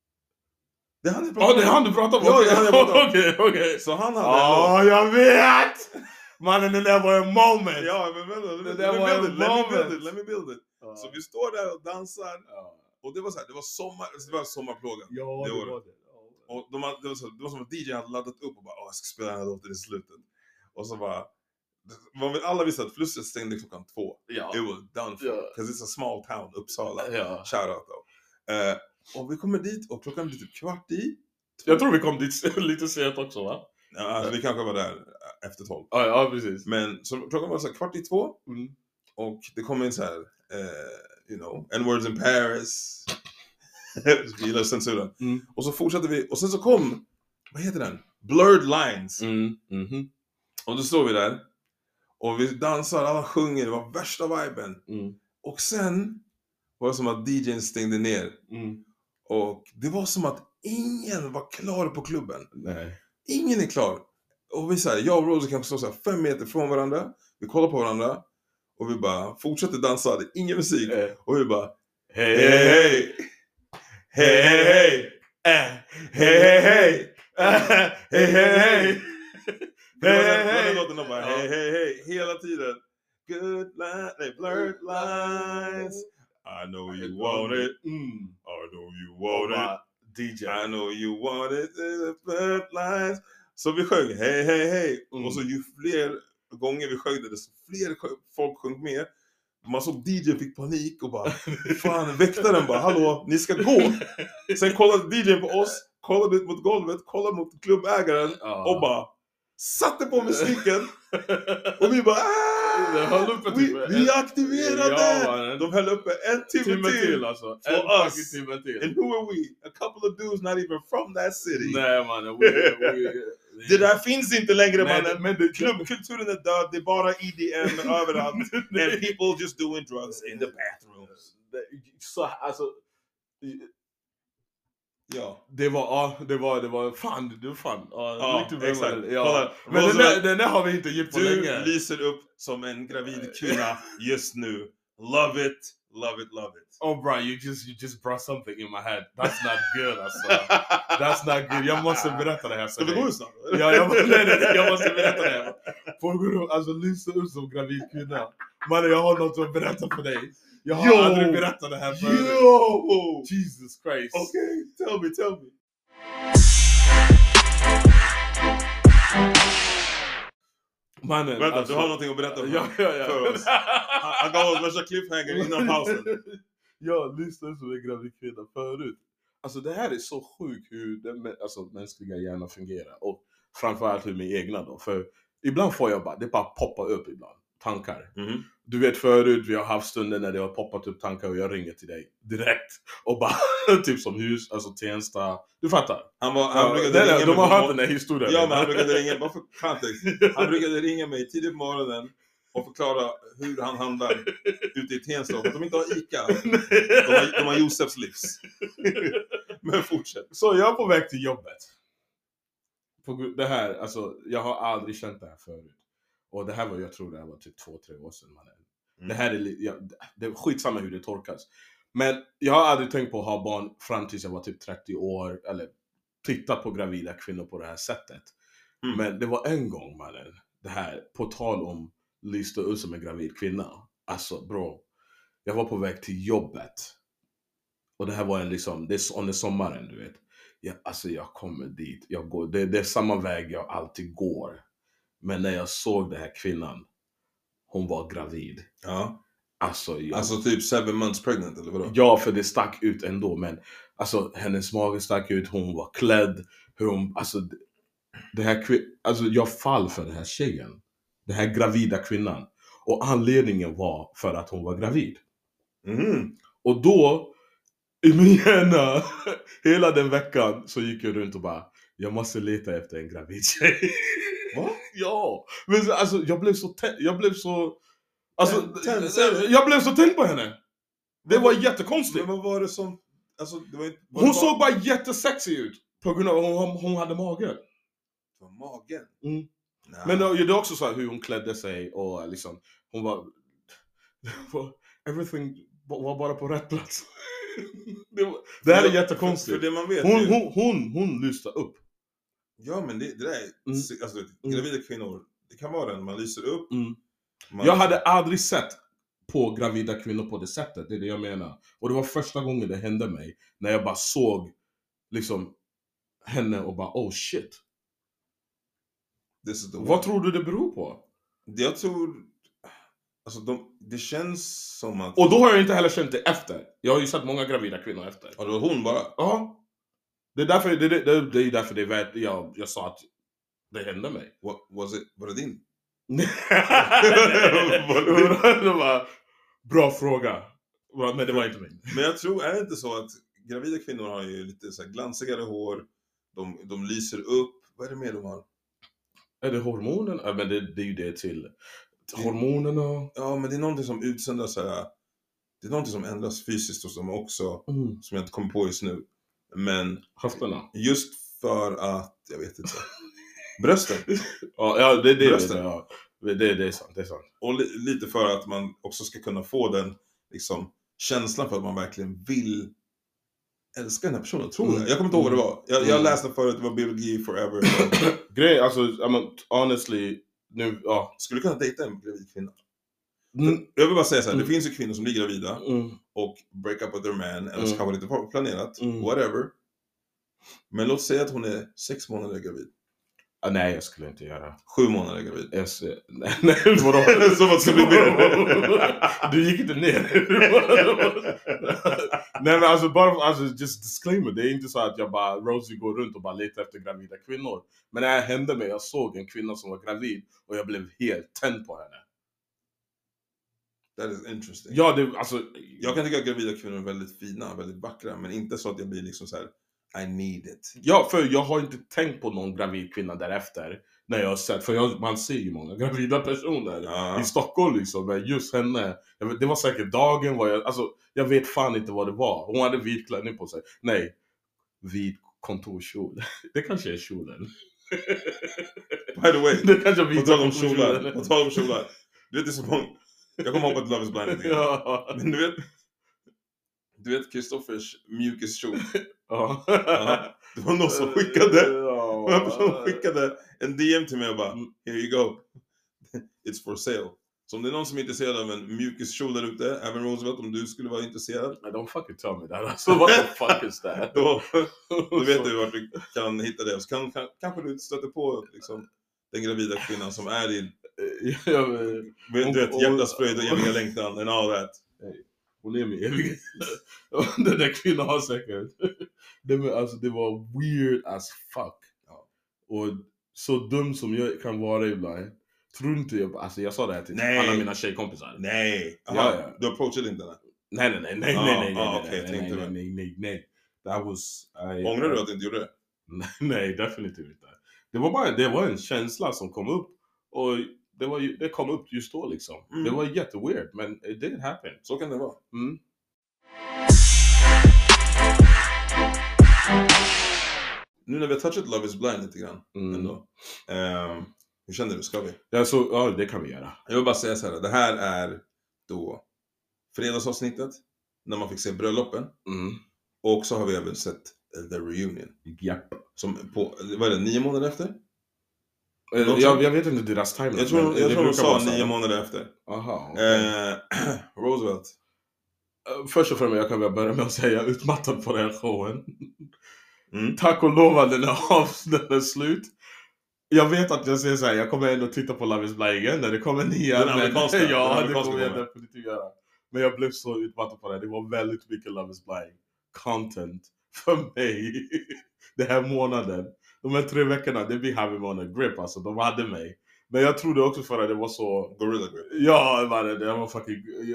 S1: Det är han jag
S2: Ja,
S1: pratar
S2: det är
S1: om.
S2: han du pratar om.
S1: Ja, det är han jag pratar om.
S2: Okej, okej.
S1: Så han hade en låt.
S2: Ja, jag vet! Mannen, den där var en moment.
S1: Ja, men vänta,
S2: Det
S1: let
S2: där
S1: me
S2: var
S1: build
S2: en
S1: it, let me build
S2: moment.
S1: it, let me build it.
S2: Ja.
S1: Så vi står där och dansar,
S2: Ja,
S1: och det var så här, det var sommar, det var sommarplågan.
S2: ja
S1: Det
S2: det
S1: var
S2: var det. Ja.
S1: Och de, hade- det, var så, det var som att D J hade laddat upp och bara, åh jag ska spela den här låten i slutet. Och så bara, man vill, alla visste att Flustret stängde klockan två.
S2: Ja.
S1: It was done for,
S2: Ja.
S1: because it's a small town, Uppsala.
S2: Ja.
S1: Shoutout då. Eh, och vi kommer dit och klockan blir typ kvart i.
S2: Jag tror vi kom dit lite sent också, va?
S1: Ja, alltså, vi kanske var där efter tolv.
S2: Ja, ja precis.
S1: Men så klockan var så här, kvart i två.
S2: Mm.
S1: Och det kom in så här, eh, you know, N-words in Paris. Vi gillar censuren.
S2: Mm.
S1: Och så fortsatte vi, och sen så kom, vad heter den? Blurred Lines.
S2: Mm. Mhm.
S1: Och då står vi där. Och vi dansar, alla sjunger, det var värsta viben.
S2: Mm.
S1: Och sen var det som att D J:n stängde ner.
S2: Mm.
S1: Och det var som att ingen var klar på klubben.
S2: Nej.
S1: Ingen är klar. Och vi säger, jag och Rosie kan stå så här fem meter från varandra. Vi kollar på varandra. Och vi bara fortsätter dansa, det är ingen musik.
S2: Eh.
S1: Och vi bara,
S2: Hej,
S1: hej hej. Hej hej hej.
S2: Eh.
S1: Hej hej hej.
S2: Eh. Hej, hej, hej.
S1: Det var
S2: Hej,
S1: den- det var
S2: hej.
S1: den låten de bara,
S2: Ja.
S1: hej hej hej. Hela tiden. Good line, nej, blurred lines. I know you want it.
S2: Mm.
S1: I know you
S2: Och
S1: want it.
S2: bara D J.
S1: I know you want it. Blurred lines. Så vi sjöng hej hej hej.
S2: Mm.
S1: Och så ju fler gånger vi sjöng det, desto fler sjö- folk sjöng med. Man såg D J fick panik och bara, fan, väktaren bara, hallå, ni ska gå. Sen kollade D J på oss, kollade ut mot golvet, kollade mot klubbägaren
S2: Ja.
S1: och bara satte på musiken. Och vi bara,
S2: Det höll uppe
S1: ah,
S2: typ
S1: vi,
S2: en-
S1: vi är aktiverade!
S2: Ja, mannen.
S1: De höll uppe en timme,
S2: Timme
S1: till.
S2: till alltså.
S1: For
S2: En
S1: us.
S2: fucking timme till.
S1: And who are we? A couple of dudes not even from that city.
S2: Nej mannen. we- we-
S1: Det där finns inte längre,
S2: Nej,
S1: mannen.
S2: men det-
S1: Klubbkulturen är död, det är bara E D M överallt.
S2: Nej.
S1: And people just doing drugs in the bathrooms.
S2: Det- Så alltså.
S1: Ja.
S2: Det var, ja, det var, det var, fan, det var fan. Ja,
S1: Ja,
S2: riktigt
S1: exakt.
S2: bra. Ja.
S1: Kolla,
S2: Men den
S1: Roosevelt,
S2: där, den där har vi inte gjort på
S1: Du
S2: länge.
S1: lyser upp som en gravid kvinna just nu. Love it, love it, love it.
S2: Oh bro, you just you just brought something in my head. That's not good alltså. That's not good. Jag måste berätta det här för dig.
S1: Ska vi gå ut snart?
S2: Ja, jag måste, nej, nej, jag måste berätta det här. På grund av, alltså lyssna ut som gravid kvinna. Man, jag har något att berätta för dig. Jag har
S1: Yo!
S2: aldrig berättat det här förut.
S1: Yo!
S2: Jesus Christ.
S1: Okay, tell me, tell me.
S2: Mannen,
S1: Vänta,
S2: alltså,
S1: du har någonting att berätta för,
S2: ja, ja, ja.
S1: för oss. Han, han gav oss värsta cliffhanger innan pausen.
S2: Ja, lyssna ut som en gravid kvinna förut. Alltså det här är så sjukt hur den alltså, mänskliga hjärnan fungerar. Och framförallt hur min egna då. För ibland får jag bara, det bara poppar upp ibland. Tankar.
S1: Mm.
S2: Du vet förut, vi har haft stunder när det har poppat upp tankar och jag ringer till dig direkt. Och bara, typ som hus, alltså Tensta. Du fattar?
S1: Han, var, han
S2: Ja,
S1: brukade
S2: nej,
S1: ringa
S2: nej,
S1: mig
S2: de har
S1: på
S2: hört
S1: mor-
S2: den här historien.
S1: Ja, men han brukade ringa, bara för kontext. Han brukade ringa mig tidigt på morgonen och förklara hur han handlar ute i Tensta. För att de inte har Ica. De har, de har Josefs livs. Men fortsätt.
S2: Så jag är på väg till jobbet. På gru- det här, alltså jag har aldrig känt det här förut. Och det här var, jag tror det här var typ två, tre år sedan. Man.
S1: Mm.
S2: Det här är, li- ja, det är skitsamma hur det tolkas. Men jag har aldrig tänkt på att ha barn fram tills jag var typ trettio år. Eller tittat på gravida kvinnor på det här sättet.
S1: Mm.
S2: Men det var en gång, mannen. Det här, på tal om lysta ut som en gravid kvinna. Alltså bro. Jag var på väg till jobbet. Och det här var en liksom, det är under sommaren, du vet. Jag, alltså jag kommer dit, jag går, det, det är samma väg jag alltid går. Men när jag såg den här kvinnan, hon var gravid.
S1: Ja.
S2: Alltså, jag,
S1: Alltså typ seven months pregnant eller vadå?
S2: ja, för det stack ut ändå. Men alltså hennes mage stack ut, hon var klädd. Hur hon, alltså, det här, kvin- alltså jag fall för den här tjejen. Den här gravida kvinnan. Och anledningen var för att hon var gravid.
S1: Mm.
S2: Och då, i min hjärna, hela den veckan så gick jag runt och bara, jag måste leta efter en gravid tjej.
S1: Va?
S2: Ja, men så- alltså jag blev så tä- jag blev så alltså
S1: Tänd- tänd-
S2: jag blev så tänd på henne. Det
S1: Men
S2: var
S1: vad-
S2: jättekonstigt.
S1: Men vad var det som... Alltså, det var, inte- var
S2: Hon
S1: det
S2: såg bara jättesexig ut på grund av att hon, hon hade mage.
S1: Det var magen.
S2: Mm.
S1: Nah.
S2: Men det är också så här hur hon klädde sig och liksom hon var, var everything var bara på rätt plats. det, var, det här är
S1: För,
S2: jättekonstigt.
S1: för det man vet
S2: Hon
S1: ju,
S2: hon hon hon lyste upp.
S1: Ja, men det, det där är...
S2: Mm.
S1: Alltså, du vet,
S2: Mm.
S1: gravida kvinnor, det kan vara den man lyser upp.
S2: Mm.
S1: Man,
S2: Jag hade aldrig sett på gravida kvinnor på det sättet, det är det jag menar. Och det var första gången det hände mig, när jag bara såg liksom henne och bara oh shit.
S1: This is the one.
S2: Vad tror du det beror på?
S1: Jag tror... Alltså, de, det känns som att...
S2: Och då har jag inte heller känt det efter. Jag har ju sett många gravida kvinnor efter.
S1: Ja, det var hon bara.
S2: Ja. Det är därför det, det, det, det är därför det är värt, jag, jag sa att det hände mig.
S1: What, was it, var det din?
S2: Det var bra fråga. Men det var inte min.
S1: Men jag tror, är det inte så att gravida kvinnor har ju lite så här glansigare hår, de, de lyser upp, vad är det mer de har?
S2: Är det hormonen? Ja, men det, det är ju det till hormonerna.
S1: Ja, men det är någonting som utsöndras så här, det är någonting som ändras fysiskt hos dem också,
S2: Mm.
S1: som jag inte kommer på just nu. Men
S2: Höfterna.
S1: just för att, jag vet inte, brösten.
S2: Ja, ja det, det,
S1: Brösten.
S2: det, ja. det, det, det är sant. Det är sant.
S1: Och li, lite för att man också ska kunna få den liksom, känslan för att man verkligen vill älska den här personen, tror jag.
S2: Mm.
S1: Jag kommer inte ihåg vad det var. Jag, jag
S2: Mm.
S1: läste förut, det var biologi forever.
S2: Grej, alltså, I mean, honestly, nu, ja.
S1: Skulle du kunna dejta en gravid kvinna?
S2: Mm.
S1: Jag vill bara säga så här,
S2: Mm.
S1: det finns ju kvinnor som blir gravida
S2: Mm.
S1: och break up with their man, eller
S2: Mm.
S1: så kan vara lite planerat,
S2: Mm.
S1: whatever. Men låt säga att hon är sex månader gravid.
S2: Ah, nej, jag skulle inte göra.
S1: Sju månader gravid.
S2: Jag ser, nej, nej, vadå?
S1: Som att det ska bli mer.
S2: Du gick inte ner. Nej men alltså bara, alltså just disclaimer. Det är inte så att jag bara, Rosie går runt och bara letar efter gravida kvinnor. Men det här hände mig, jag såg en kvinna som var gravid och jag blev helt tänd på henne.
S1: That is interesting.
S2: Ja, det, alltså.
S1: Jag kan tycka att gravida kvinnor är väldigt fina, väldigt vackra, men inte så att jag blir liksom så här: I need it.
S2: Ja, för jag har inte tänkt på någon gravid kvinna därefter. När jag har sett, för jag, man ser ju många gravida personer
S1: Ja.
S2: i Stockholm liksom, men just henne, jag vet, det var säkert dagen var jag, alltså jag vet fan inte vad det var. Hon hade vit klänning på sig. Nej, vit kontorskjol. Det kanske är kjolen.
S1: By the way,
S2: Det kanske är
S1: på
S2: vit
S1: tal om
S2: kontorskjolen.
S1: kjolar, på tal om kjolar. Du vet, det är så många, Jag kommer hoppa till Love is blind lite grann.
S2: Ja.
S1: Men du vet, du vet Kristoffers mjukiskjol.
S2: Ja.
S1: Ja. Det var någon som skickade,
S2: Ja.
S1: en person skickade en D M till mig och bara, here you go. It's for sale. Så om det är någon som är intresserad av en mjukiskjol där ute, även Roosevelt, om du skulle vara intresserad.
S2: I don't fucking tell me that. So what the fuck is that?
S1: då, då vet du vart du kan hitta det. Så kan, kan, kanske du stöter på liksom, den gravida kvinnan som är i
S2: Ja,
S1: men, du vet, hjärtats fröjd och eviga längtan and all that.
S2: Hey, hon är med eviga. Den där kvinnan har säkert. Det, men, alltså, det var weird as fuck. Ja. Och så dum som jag kan vara ibland. Tror inte jag, alltså jag sa det här till nej. alla mina tjejkompisar.
S1: Nej, aha,
S2: ja, ja.
S1: Du approachade inte den?
S2: Nej, nej, nej, nej, ah, nej, nej,
S1: ah,
S2: nej,
S1: okay,
S2: nej, nej, nej, nej, nej, nej. That was... I,
S1: Ångrar du att du inte gjorde det?
S2: Nej, definitivt inte. Det var bara, det var en känsla som kom upp. Och det, var, det kom upp just då liksom. Mm. Det var jätteweird, men it didn't happen.
S1: Så kan det vara.
S2: Mm.
S1: Nu när vi har touchat Love is blind lite grann
S2: mm.
S1: ändå. Um, hur känner du? Ska vi?
S2: Ja, så, ja, det kan vi göra.
S1: Jag vill bara säga så här. Det här är då fredagsavsnittet när man fick se bröllopen.
S2: Mm.
S1: Och så har vi även sett The Reunion.
S2: Japp.
S1: Som på, vad är det, nio månader efter?
S2: Jag, jag vet inte deras timeline.
S1: Jag tror, jag tror de sa nio månader efter.
S2: Aha, okay.
S1: eh, Roosevelt.
S2: Först och främst, jag kan väl börja med att säga jag är utmattad på den här showen.
S1: Mm.
S2: Tack och lov att den är av, den är slut. Jag vet att jag säger så här, jag kommer ändå titta på Love is blind igen när det kommer nya.
S1: Den amerikanska.
S2: Ja,
S1: den
S2: det kommer jag definitivt göra. Men jag blev så utmattad på det. Det var väldigt mycket Love is blind content för mig den här månaden. De här tre veckorna, det blir having on a grip, alltså de hade mig. Men jag trodde också för att det var så...
S1: Gorilla grip.
S2: Ja, var det, det var fucking... Jag,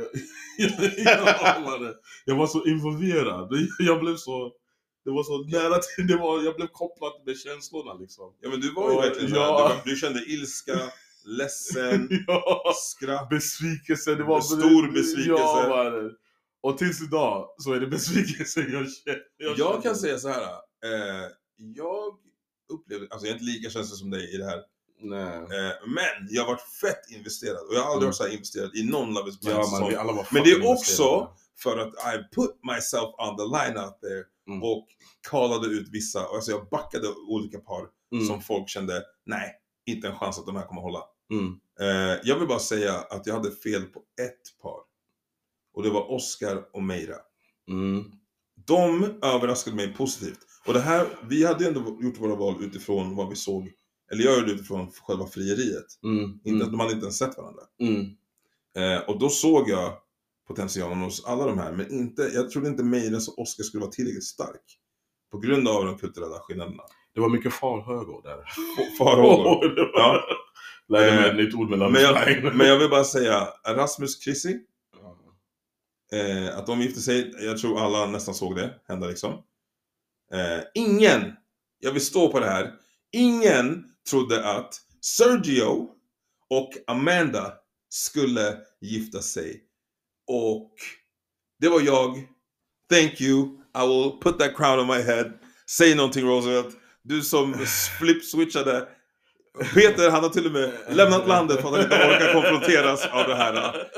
S2: ja, var det. Jag var så involverad. Jag blev så... Det var så nära till, det var, jag blev kopplad med känslorna liksom.
S1: Ja, men du var ju ja, verkligen ja. du, du kände ilska, ledsen,
S2: ja.
S1: skratt.
S2: Besvikelse, det var...
S1: Stor besvikelse.
S2: Ja, var det. Och tills idag så är det besvikelse jag känner.
S1: Jag, jag kan säga så här. Eh, jag upplevde, alltså jag är inte lika känslig som dig i det här.
S2: Nej.
S1: Eh, men jag har varit fett investerad. Och jag har aldrig mm. varit så här investerad i någon Love is blind.
S2: Ja, man, alla var
S1: men det är också för att I put myself on the line out there. Mm. Och kallade ut vissa. Alltså jag backade olika par mm. som folk kände, nej, inte en chans att de här kommer hålla.
S2: Mm.
S1: Eh, jag vill bara säga att jag hade fel på ett par. Och det var Oscar och Meira.
S2: Mm.
S1: De överraskade mig positivt. Och det här, vi hade ändå gjort våra val utifrån vad vi såg. Eller jag gjorde det utifrån själva frieriet.
S2: Mm.
S1: Inte
S2: Mm.
S1: att de hade inte ens sett varandra.
S2: Mm.
S1: Eh, och då såg jag potentialen hos alla de här. Men inte, jag trodde inte Meira och Oscar skulle vara tillräckligt stark. På grund av de kulturella skillnaderna.
S2: Det var mycket farhågor där.
S1: Farhågor. Ja.
S2: Lärde mig ett nytt ord med
S1: men jag, men jag vill bara säga Rasmus Chrissy. Eh, att de gifte sig, jag tror alla nästan såg det hända liksom. Eh, ingen, jag vill stå på det här, ingen trodde att Sergio och Amanda skulle gifta sig. Och det var jag. Thank you, I will put that crown on my head. Säg någonting Roosevelt. Du som flip-switchade. Peter, han har till och med lämnat landet för att han inte orkar konfronteras av det här.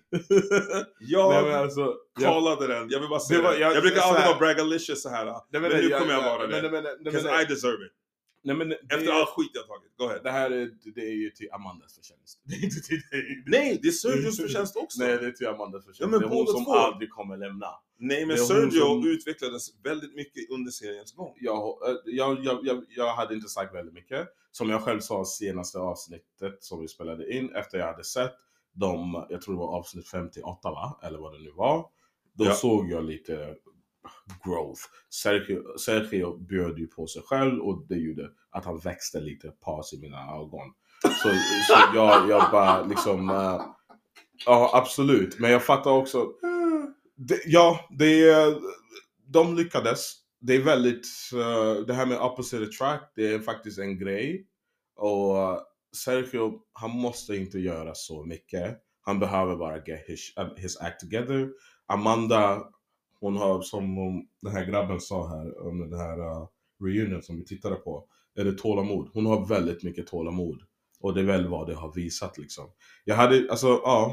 S1: Jag
S2: nej, alltså,
S1: kallade jag, den, jag vill bara säga
S2: var, jag,
S1: jag brukar aldrig
S2: här,
S1: vara braggalicious så här. Nej, men, men nu jag, kommer jag vara det. Because I deserve it.
S2: Nej, men
S1: efter
S2: det,
S1: all skit jag tagit. Go ahead.
S2: Det här är, det är ju till Amandas förtjänst. Det är inte till dig.
S1: Nej, det är Sergios förtjänst också.
S2: Nej, det är till Amandas förtjänst.
S1: Ja, men
S2: det är hon som två. aldrig kommer lämna.
S1: Nej, men Sergio som... utvecklades väldigt mycket under seriens gång.
S2: Jag, jag, jag, jag, jag hade inte sagt väldigt mycket. Som jag själv sa senaste avsnittet som vi spelade in efter jag hade sett de, jag tror det var avsnitt femtioåtta va? Eller vad det nu var. Då ja. såg jag lite growth. Sergio, Sergio bjöd ju på sig själv och det gjorde att han växte lite pass i mina ögon. Så, så jag, jag bara liksom, uh, ja absolut. Men jag fattar också, det, ja, det, de lyckades. Det är väldigt, uh, det här med opposite attract, det är faktiskt en grej. Och uh, Sergio, han måste inte göra så mycket. Han behöver bara get his, uh, his act together. Amanda, hon har, som hon, den här grabben sa här under den här uh, reunion som vi tittade på, är det tålamod. Hon har väldigt mycket tålamod. Och det är väl vad det har visat liksom. Jag hade, alltså, ja.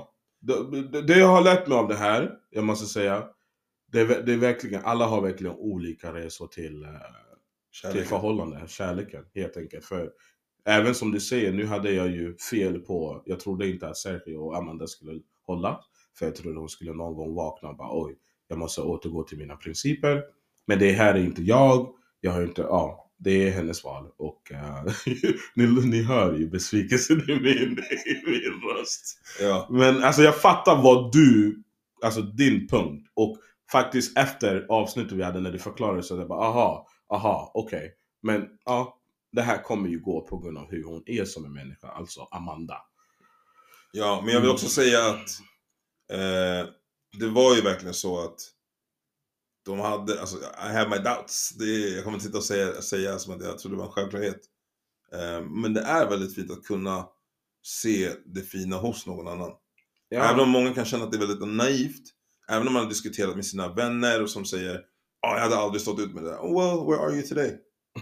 S2: det, det, det jag har lärt mig av det här, jag måste säga, det är, det är verkligen, alla har verkligen olika resor till, till förhållande, kärleken helt enkelt. För även som du säger, nu hade jag ju fel på, jag trodde inte att Sergio och Amanda skulle hålla. För jag trodde hon skulle någon gång vakna och bara, oj, jag måste återgå till mina principer. Men det här är inte jag, jag har inte, ja, det är hennes val. Och uh, ni, ni hör ju besvikelsen i min, i min röst.
S1: Ja.
S2: Men alltså jag fattar vad du, alltså din punkt. Och faktiskt efter avsnittet vi hade när du förklarade så det bara, aha, aha, okej. Okay. Men ja, det här kommer ju gå på grund av hur hon är som en människa, alltså Amanda.
S1: Ja, men jag vill också säga att eh, det var ju verkligen så att de hade, alltså I have my doubts. Det är, jag kommer inte sitta och säga, säga som att jag trodde det var en självklarhet. Eh, men det är väldigt fint att kunna se det fina hos någon annan. Ja. Även om många kan känna att det är väldigt naivt. Även om man har diskuterat med sina vänner och som säger, ja, oh, jag hade aldrig stått ut med det. Oh, well, where are you today?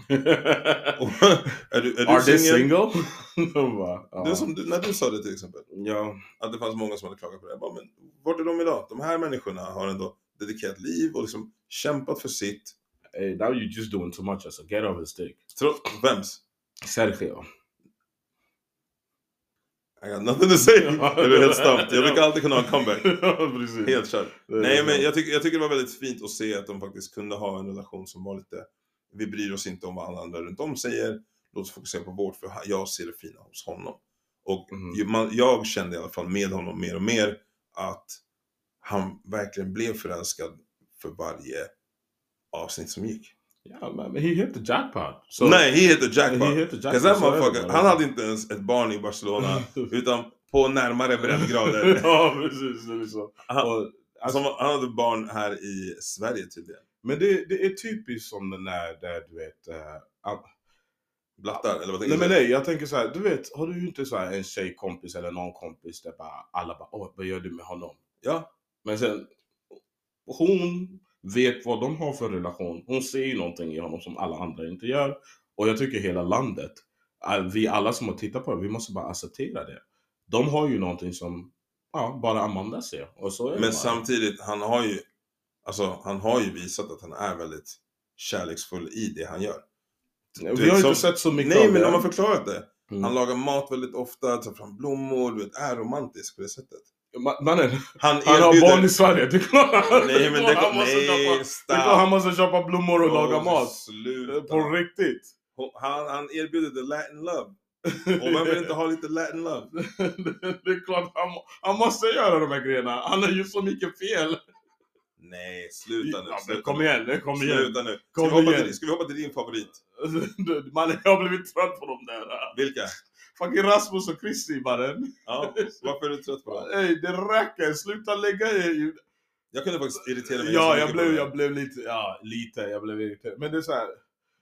S1: är du, är du
S2: are
S1: single?
S2: they single?
S1: Det är som du, när du sa det till exempel.
S2: Ja.
S1: Att det fanns många som hade klagat på det. Bara, men vart är de idag? De här människorna har ändå dedikerat liv och liksom kämpat för sitt.
S2: Hey, now you're just doing too much. Alltså. Get off the stick.
S1: Trots, vems?
S2: Sergio.
S1: I got nothing to say. Jag är helt stumped. Jag brukar alltid kunna ha en comeback.
S2: Precis.
S1: Helt kört. Nej, men jag tycker, jag tycker det var väldigt fint att se att de faktiskt kunde ha en relation som var lite, vi bryr oss inte om vad alla andra runt om säger. Låt oss fokusera på vårt, för jag ser det fina hos honom. Och mm. man, jag kände i alla fall med honom mer och mer att han verkligen blev förälskad för varje avsnitt som gick.
S2: Ja, men he hit the jackpot. So,
S1: Nej, he hit the jackpot.
S2: He hit the jackpot.
S1: That motherfucker, han hade inte ens ett barn i Barcelona utan på närmare breddgrader.
S2: Ja, precis. Det är så.
S1: Han, och, alltså, han hade barn här i Sverige tydligen.
S2: Men det, det är typiskt som den där, där du vet... Uh,
S1: Blattar, eller vad tänker
S2: nej, du? Men nej, jag tänker så här, du vet, har du inte så här en tjejkompis eller någon kompis där bara, alla bara, åh, vad gör du med honom?
S1: Ja.
S2: Men sen, hon vet vad de har för relation. Hon ser ju någonting i honom som alla andra inte gör. Och jag tycker hela landet, vi alla som har tittat på det, vi måste bara acceptera det. De har ju någonting som, ja, bara Amanda ser. Och så är
S1: men
S2: bara.
S1: Samtidigt, han har ju, alltså, han har ju visat att han är väldigt kärleksfull i det han gör.
S2: Vi har ju inte sett så mycket
S1: nej,
S2: av
S1: men
S2: det.
S1: de har förklarat det.
S2: Mm.
S1: Han lagar mat väldigt ofta, tar fram blommor, du vet, är romantisk på det sättet.
S2: Mannen,
S1: han,
S2: han har barn i Sverige. Det är klart,
S1: nej, men det
S2: han, måste
S1: nej,
S2: köpa, det han måste köpa blommor och oh, laga mat.
S1: Sluta.
S2: På riktigt.
S1: Han, han erbjuder the Latin love. Och vem vill inte ha lite Latin love?
S2: Det är klart, han, han måste göra de här grejerna. Han har ju så mycket fel.
S1: Nej, sluta nu.
S2: Ja,
S1: sluta
S2: kom
S1: nu.
S2: igen, nu, kom igen.
S1: Sluta nu. Ska,
S2: kom
S1: vi
S2: igen.
S1: Till, ska vi hoppa till din favorit?
S2: Man, jag har blivit trött på dem där.
S1: Vilka?
S2: Fucking Rasmus och Kristi, mannen.
S1: Ja, varför är du trött på dem?
S2: Ey, det räcker. Sluta lägga i.
S1: Jag kunde faktiskt irritera mig.
S2: Ja, jag blev, jag blev lite, ja, lite, jag blev irriterad. Men det är så här.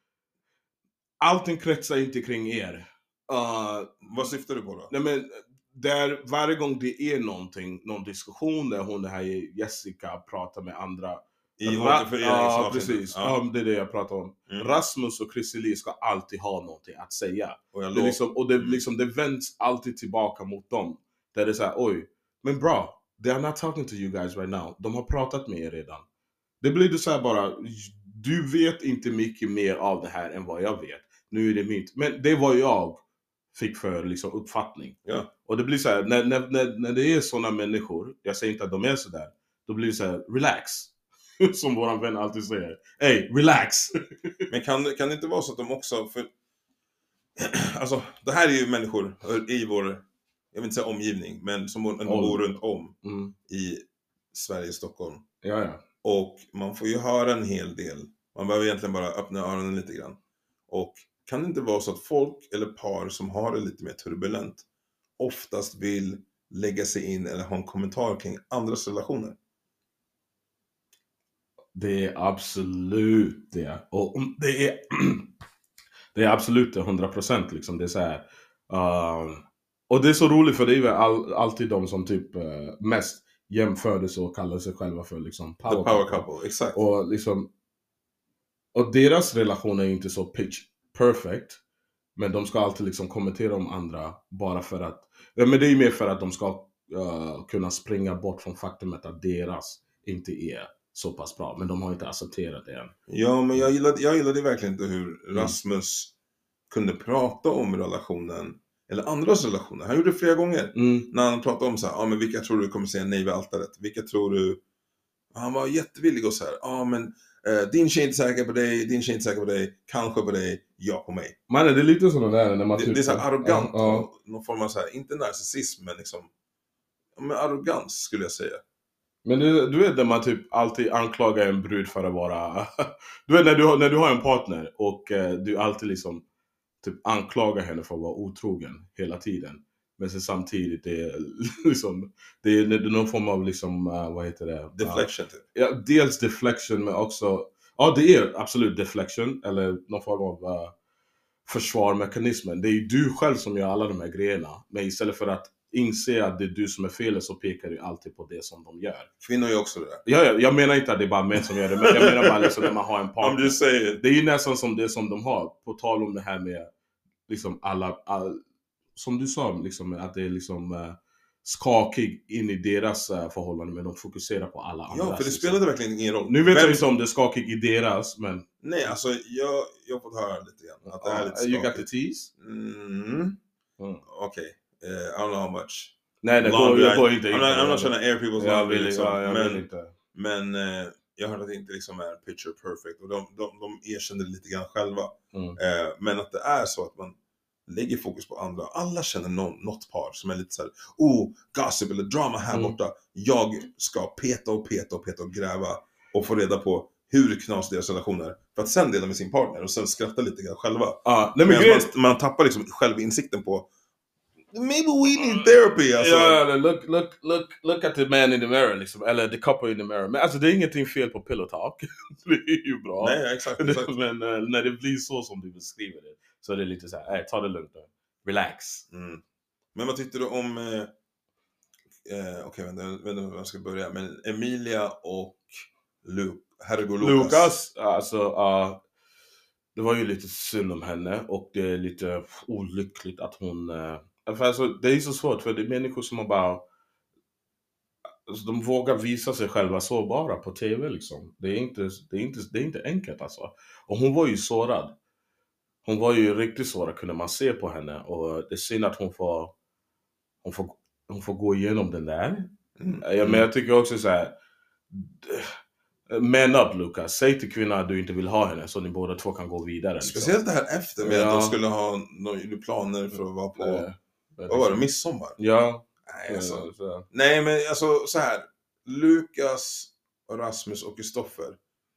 S2: Allting kretsar inte kring er. Uh,
S1: Vad syftar du på då?
S2: Nej, men där varje gång det är någonting, någon diskussion där hon, det här Jessica pratar med andra
S1: i återförening.
S2: Ja, precis.
S1: Ja.
S2: Ja, det är det jag pratar om.
S1: Mm.
S2: Rasmus och Chrissie ska alltid ha någonting att säga.
S1: Och, jag
S2: det, liksom, och det, liksom, det vänds alltid tillbaka mot dem. Där det är så här, oj, men bra, they are not talking to you guys right now. De har pratat med er redan. Det blir det så här bara, du vet inte mycket mer av det här än vad jag vet. Nu är det mitt. Men det var jag fick för liksom uppfattning.
S1: Ja.
S2: Och det blir så här, när, när, när, när det är sådana människor, jag säger inte att de är så där, då blir det så här, relax. Som våran vän alltid säger. Hey, relax.
S1: Men kan, kan det inte vara så att de också, för alltså, det här är ju människor i vår, jag vill inte säga omgivning, men som ändå bor runt om
S2: mm.
S1: i Sverige, Stockholm.
S2: Ja, ja.
S1: Och man får ju höra en hel del. Man behöver egentligen bara öppna öronen lite grann. Och kan det inte vara så att folk eller par som har det lite mer turbulent oftast vill lägga sig in eller ha en kommentar kring andras relationer?
S2: Det är absolut det. Och det är det är absolut det, hundra procent liksom. Det är så här. Uh, och det är så roligt för det är väl all, alltid de som typ uh, mest jämförde så och kallar sig själva för liksom
S1: power, power couple. couple. Exakt.
S2: Och liksom och deras relation är inte så pitch perfect, men de ska alltid liksom kommentera om andra bara för att, ja, men det är ju mer för att de ska uh, kunna springa bort från faktumet att deras inte är så pass bra. Men de har inte accepterat det än.
S1: Ja, men jag gillade, jag gillade verkligen inte hur
S2: Mm.
S1: Rasmus kunde prata om relationen, eller andras relationer. Han gjorde det flera gånger.
S2: Mm.
S1: När han pratade om så här, ja ah, men vilka tror du kommer säga nej vid altaret? Vilka tror du... Han var jättevillig och så här, ja ah, men eh, din tjej är inte säker på dig, din tjej är inte säker på dig, kanske på dig, jag på mig.
S2: Man, det är lite sådana där när man
S1: Det,
S2: typ...
S1: det är så här arrogant,
S2: Ja, ja.
S1: och någon form av så här, inte narcissism, men liksom, ja, men arrogans skulle jag säga.
S2: Men du, du vet när man typ alltid anklagar en brud för att vara... du vet när du, har, när du har en partner och eh, du alltid liksom typ anklagar henne för att vara otrogen hela tiden. Men sen samtidigt det är liksom... Det är, det är någon form av liksom, uh, vad heter det?
S1: Deflection typ.
S2: Ja, dels deflection men också... Ja, det är absolut deflection eller någon form av uh, försvarmekanismen. Det är ju du själv som gör alla de här grejerna. Men istället för att inse att det är du som är fel så pekar du alltid på det som de gör.
S1: Kvinnor är också det där.
S2: Ja, ja, jag menar inte att det är bara män som gör det, men jag menar bara liksom när man har en partner.
S1: I'm just saying.
S2: Det är ju nästan som det som de har, på tal om det här med liksom alla, all, som du sa, liksom, att det är liksom uh, skakig in i deras uh, förhållande, men de fokuserar på alla andra.
S1: Ja, för det spelade verkligen ingen roll.
S2: Nu vet
S1: Vem...
S2: jag inte om det är skakig i deras, men...
S1: Nej, alltså jag, jag har fått höra lite grann att det är lite skakigt.
S2: You got the tease?
S1: Mm.
S2: Mm.
S1: Okej, okay. uh, I don't know how much.
S2: Nej, det går, jag går inte.
S1: I'm not, I'm not trying to air people's
S2: jag
S1: laundry,
S2: vill,
S1: liksom.
S2: ja, jag
S1: men,
S2: vill inte.
S1: Men eh, jag hörde att det inte liksom är picture perfect. Och de, de, de erkände det lite grann själva.
S2: Mm.
S1: Eh, men att det är så att man lägger fokus på andra. Alla känner någon, något par som är lite så här: oh, gossip eller drama här
S2: Mm.
S1: borta. Jag ska peta och peta och peta och gräva och få reda på hur knas deras relationer. För att sen dela med sin partner och sen skratta lite grann själva.
S2: Ah, nej, men
S1: men
S2: grejen...
S1: man, man tappar liksom självinsikten på maybe we need therapy, alltså.
S2: Ja, look, look, look, look at the man in the mirror, liksom. Eller the couple in the mirror. Men alltså det är ingenting fel på pillow talk. Det är ju bra.
S1: Nej, exakt, exakt.
S2: Men uh, när det blir så som du beskriver det, så är det lite så här, hey, ta det lugnt då. Relax.
S1: Mm. Men vad tyckte du om eh, eh, okej, okay, jag vet inte hur jag ska börja, men Emilia och Lu- Herregud Lukas.
S2: Lukas, alltså uh, det var ju lite synd om henne och det är lite olyckligt att hon uh, för alltså, det är så svårt för det är människor som har bara alltså, de vågar visa sig själva sårbara på tv liksom. Det är inte, det är inte, det är inte enkelt alltså. Och hon var ju sårad. Hon var ju riktigt sårad kunde man se på henne. Och det är synd att hon får hon får, hon får gå igenom den där.
S1: Mm.
S2: Ja, men jag tycker också så här. Man up, Lukas. Säg till kvinnan att du inte vill ha henne så ni båda två kan gå vidare. Liksom.
S1: Speciellt det här efter med
S2: Ja.
S1: att de skulle ha några planer för att vara på
S2: Eh,
S1: vad var det, midsommar?
S2: Ja.
S1: Nej, alltså,
S2: eh, så.
S1: nej men alltså så här. Lukas, Rasmus och Kristoffer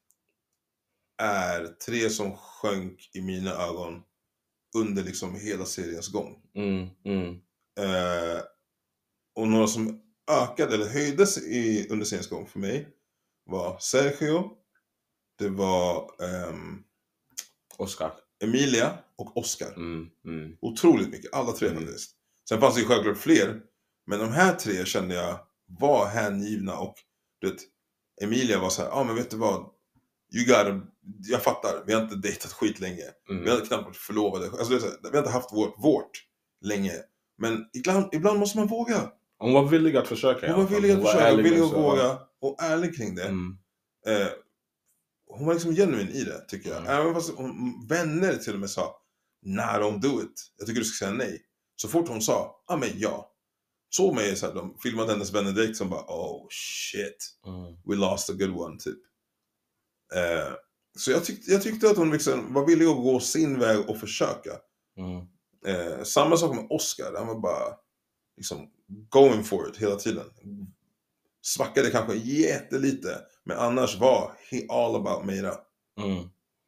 S1: är tre som sjönk i mina ögon under liksom hela seriens gång.
S2: Mm, mm.
S1: Eh, och några som ökade eller höjdes i, under seriens gång för mig var Sergio, det var ehm,
S2: Oscar.
S1: Emilia och Oscar.
S2: Mm, mm.
S1: Otroligt mycket, alla tre
S2: Mm.
S1: faktiskt. Sen fanns det ju självklart fler, men de här tre kände jag var hängivna. Och du vet, Emilia var så här: ja ah, men vet du vad, you gotta, jag fattar, vi har inte dejtat skit länge.
S2: Mm.
S1: Vi har knappt varit förlovade, alltså, det är så här, vi har inte haft vårt, vårt länge. Men ibland, ibland måste man våga.
S2: Hon var villig att försöka.
S1: Hon var villig att
S2: Hon var
S1: försöka,
S2: ärlig
S1: villig
S2: med
S1: att
S2: så.
S1: våga och ärlig kring det.
S2: Mm.
S1: Eh, hon var liksom genuin i det, tycker jag.
S2: Mm.
S1: Även fast hon, vänner till och med sa nah, don't do it. Jag tycker du ska säga nej. Så fort hon sa, ja ah, men ja. Så mig så här, de filmade hennes vänner direkt som bara, oh shit.
S2: Mm.
S1: We lost a good one, typ. Eh, så jag, tyck, jag tyckte att hon liksom var villig att gå sin väg och försöka.
S2: Mm.
S1: Eh, samma sak med Oscar. Han var bara liksom going for it hela tiden. Svackade kanske jättelite, men annars var he all about Meira.
S2: Mm.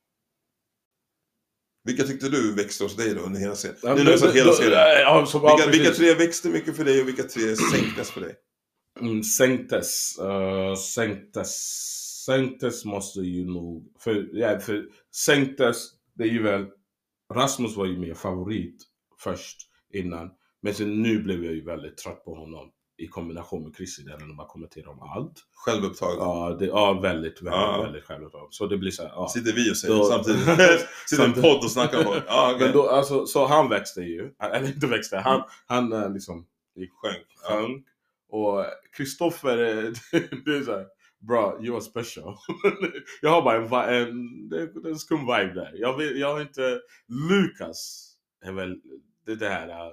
S1: Vilka tyckte du växte hos dig då under hela serien?
S2: Ja,
S1: Nu när du sett hela serien.
S2: ja, så bara
S1: Vilka, vilka
S2: precis.
S1: tre växte mycket för dig och vilka tre sänktes för dig?
S2: Mm, sänktes. Uh, sänktes. Sänktes måste ju nog... För, ja, för sänktes, det är ju väl... Rasmus var ju min favorit först innan. Men sen nu blev jag ju väldigt trött på honom. I kombination med Chrissy där när man kommenterar om allt.
S1: Självupptagen.
S2: Ja, det, ja väldigt, väldigt,
S1: Ja.
S2: väldigt självupptagen. Så det blir så här, ja.
S1: Sitter vi och säger
S2: Då-
S1: samtidigt. Sitter i en podd och snackar om det. Ja, okej.
S2: Men då, alltså, så han växte ju. Eller inte växte, han, han eh, liksom
S1: Sjönk. Ja.
S2: sjönk. Och Kristoffer, det är så här, bra, you are special. Jag har bara en, va- en, det är en skum vibe där. Jag, vill, jag har inte, Lukas är väl det där uh,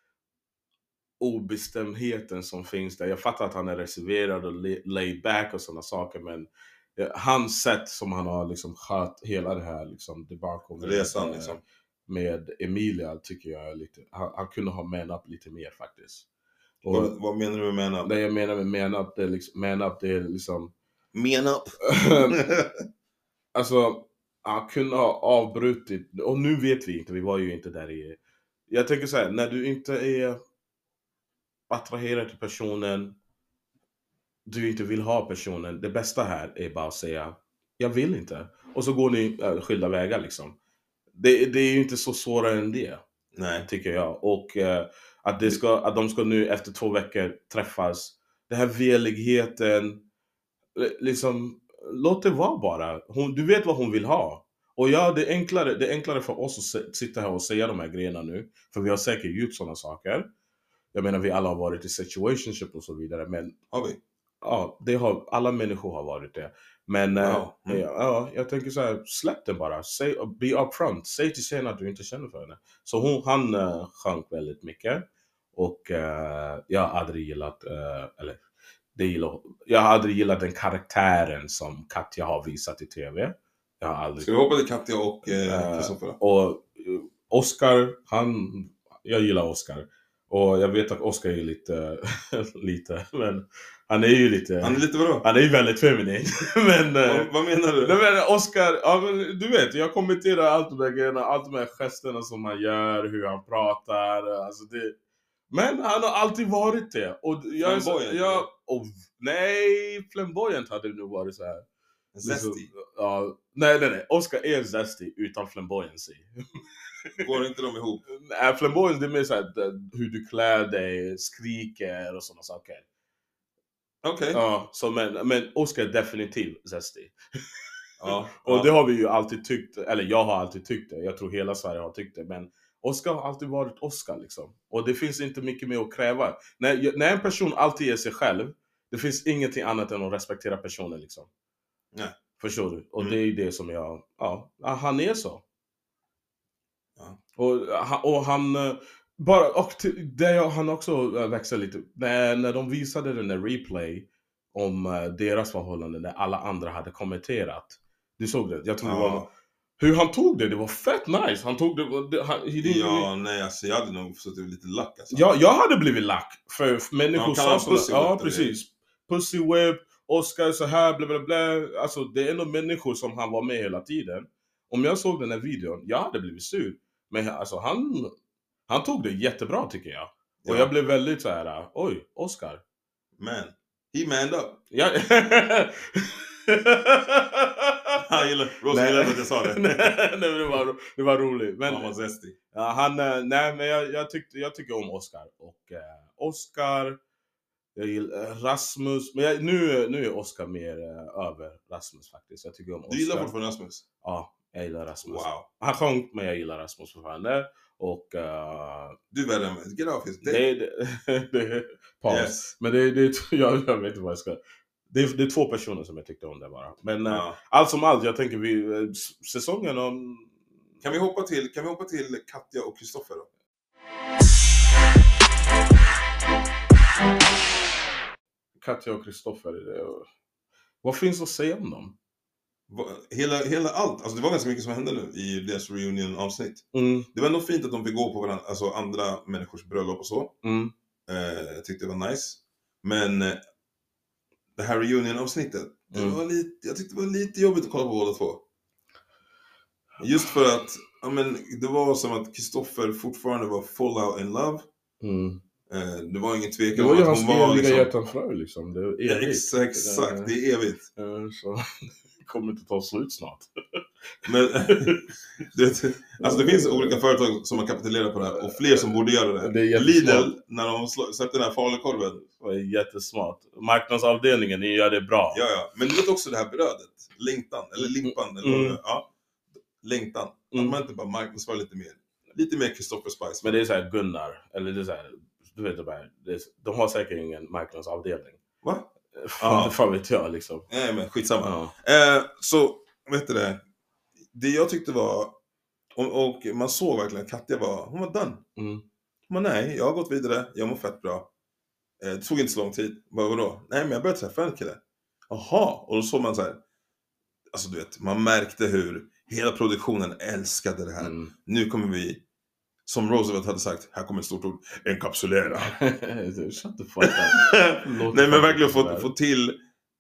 S2: obestämdheten som finns där. Jag fattar att han är reserverad och la- laid back och sådana saker, men ja, hans sätt som han har liksom skött hela det här liksom debacle med,
S1: Resan,
S2: eh,
S1: liksom.
S2: med Emilia tycker jag är lite, han, han kunde ha man up lite mer faktiskt. Och
S1: Vad, vad menar du med man up?
S2: det jag menar med man up, det är liksom, man up, det är liksom
S1: Man up?
S2: alltså, han kunde ha avbrutit, och nu vet vi inte, vi var ju inte där i. Jag tänker så här, när du inte är attraherad till personen, du inte vill ha personen, det bästa här är bara att säga jag vill inte, och så går ni äh, skilda vägar liksom. Det, det är ju inte så svårare än det.
S1: Nej.
S2: Tycker jag. Och eh, att, det ska, att de ska nu efter två veckor träffas, det här veligheten, liksom, låt det vara bara. Hon, du vet vad hon vill ha. Och ja, det är, enklare, det är enklare för oss att se, sitta här och säga de här grejerna nu. För vi har säkert gjort sådana saker. Jag menar, vi alla har varit i situationship och så vidare. Men
S1: Har vi?
S2: ja, det har, alla människor har varit det. Men
S1: Wow.
S2: eh,
S1: Mm.
S2: ja, ja, jag tänker så här, släpp den bara. Säg, be upfront. Säg till tjejen att du inte känner för henne. Så hon, han uh, sjönk väldigt mycket. Och uh, jag har aldrig gillat, uh, eller det gillar, jag har aldrig gillat den karaktären som Katja har visat i tv. Jag har aldrig.
S1: Ska vi hoppa till Katja och Kristoffer?
S2: Uh, och uh, Oscar, han, jag gillar Oscar. Och jag vet att Oscar är lite, lite, men han är ju lite...
S1: Han är lite bra.
S2: Han är ju väldigt feminin. men,
S1: vad, vad menar du?
S2: Nej, men Oscar, ja, men, du vet, jag kommenterar allt de här grejerna, allt de här gesterna som han gör, hur han pratar, alltså det... Men han har alltid varit det. Och jag är så,
S1: Flamboyant,
S2: jag, och, nej, flamboyant hade det nog varit så här.
S1: Zesty.
S2: Liksom, ja, nej, nej, nej. Oscar är zesty utan flamboyancy.
S1: Går inte de ihop?
S2: Nej, flamboyance det är mer såhär hur du klär dig, skriker och sådana saker.
S1: Okej. Okay.
S2: Ja, så men, men Oscar är definitivt zesty.
S1: Ja,
S2: och
S1: ja.
S2: det har vi ju alltid tyckt, eller jag har alltid tyckt det. Jag tror hela Sverige har tyckt det, men Oscar har alltid varit Oscar liksom. Och det finns inte mycket mer att kräva. När, när en person alltid är sig själv, det finns ingenting annat än att respektera personen liksom.
S1: Nej.
S2: Förstår du? Och
S1: Mm.
S2: det är det som jag, ja, han är så.
S1: Ja.
S2: Och, och han bara, och det han också växer lite när, när de visade den där replay om uh, deras förhållande när alla andra hade kommenterat. Du såg det? Jag tror
S1: ja.
S2: det var hur han tog det, det var fett nice. Han tog det, det han,
S1: ja, nej alltså jag hade nog suttit lite lack alltså.
S2: Ja, jag hade blivit lack för, för människor
S1: ja,
S2: sa så. Ja, precis. Pussy web, Oscar så här bla bla bla. Alltså det är ändå människor som han var med hela tiden. Om jag såg den här videon, jag hade blivit sur. Men alltså han han tog det jättebra tycker jag. Och
S1: ja.
S2: jag blev väldigt så här, oj, Oscar.
S1: Man, he manned up.
S2: Ja.
S1: Han gillar, Rosa gillade att jag sa det.
S2: nej, nej, det var det var roligt. Men
S1: han var zesty.
S2: Ja, han nej men jag jag tyckte jag tycker om Oscar och eh, Oscar jag gillar Rasmus, men jag, nu nu är Oscar mer eh, över Rasmus faktiskt. Jag tycker om Oscar.
S1: Du gillar fortfarande Rasmus?
S2: Ja, jag gillar Rasmus.
S1: Wow.
S2: Han sjönk, men jag gillar Rasmus fortfarande. Och uh,
S1: du är värre med get off his dick.
S2: Det det, det paus.
S1: Yes.
S2: Men det det jag, jag vet inte vad jag ska. Det är, det är två personer som jag tyckte om det bara. Men
S1: ja.
S2: uh, allt som allt, jag tänker vi säsongen om.
S1: Kan vi hoppa till kan vi hoppa till Katja och Kristoffer då?
S2: Katja och Kristoffer, vad finns att säga om dem?
S1: Hela, hela allt, alltså det var ganska mycket som hände nu i deras reunion avsnitt.
S2: Mm.
S1: Det var nog fint att de fick gå på varandra, alltså andra människors bröllop och så.
S2: Mm.
S1: Eh, jag tyckte det var nice. Men eh, det här reunion avsnittet, det
S2: mm.
S1: var lite, jag tyckte det var lite jobbigt att kolla på båda två. Just för att, ja men det var som att Kristoffer fortfarande var full out in love.
S2: Mm.
S1: Eh, det var ingen tvekan
S2: om att hon var...
S1: Det
S2: var
S1: var ju
S2: hans
S1: liksom...
S2: hjärtan frö liksom. Det är evigt.
S1: Ja, exakt, exakt, det är evigt.
S2: Uh, så det kommer inte ta slut snart.
S1: Men det, alltså det finns olika företag som har kapitulerat på det här och fler som borde göra det.
S2: Det är
S1: Lidl, när de släppte den här falukorven.
S2: Det är jättesmart. Marknadsavdelningen, ni gör det bra.
S1: Ja, ja. Men du vet också det här brödet. Längtan, eller limpan. Eller
S2: mm.
S1: ja. Längtan.
S2: Mm.
S1: Att man inte bara marknadsför lite mer. Lite mer Kristoffer Spice.
S2: Men det är så här Gunnar. Eller det är så här du vet det bara, det, de har säkert ingen marknadsavdelning.
S1: Va?
S2: Fan, fan vet jag liksom.
S1: Nej men skitsamma.
S2: Ja.
S1: Eh, så, vet du det? Det jag tyckte var, och, och man såg verkligen att Katja var, hon var done.
S2: Mm.
S1: Men nej, jag har gått vidare, jag mår fett bra. Eh, det tog inte så lång tid. Vad var då? Nej men jag började träffa en kille. Jaha, och då såg man så här. Alltså du vet, man märkte hur hela produktionen älskade det här.
S2: Mm.
S1: Nu kommer vi, som Roosevelt hade sagt, här kommer ett stort ord, enkapsulera.
S2: Shut the fuck up.
S1: Nej men verkligen få, få till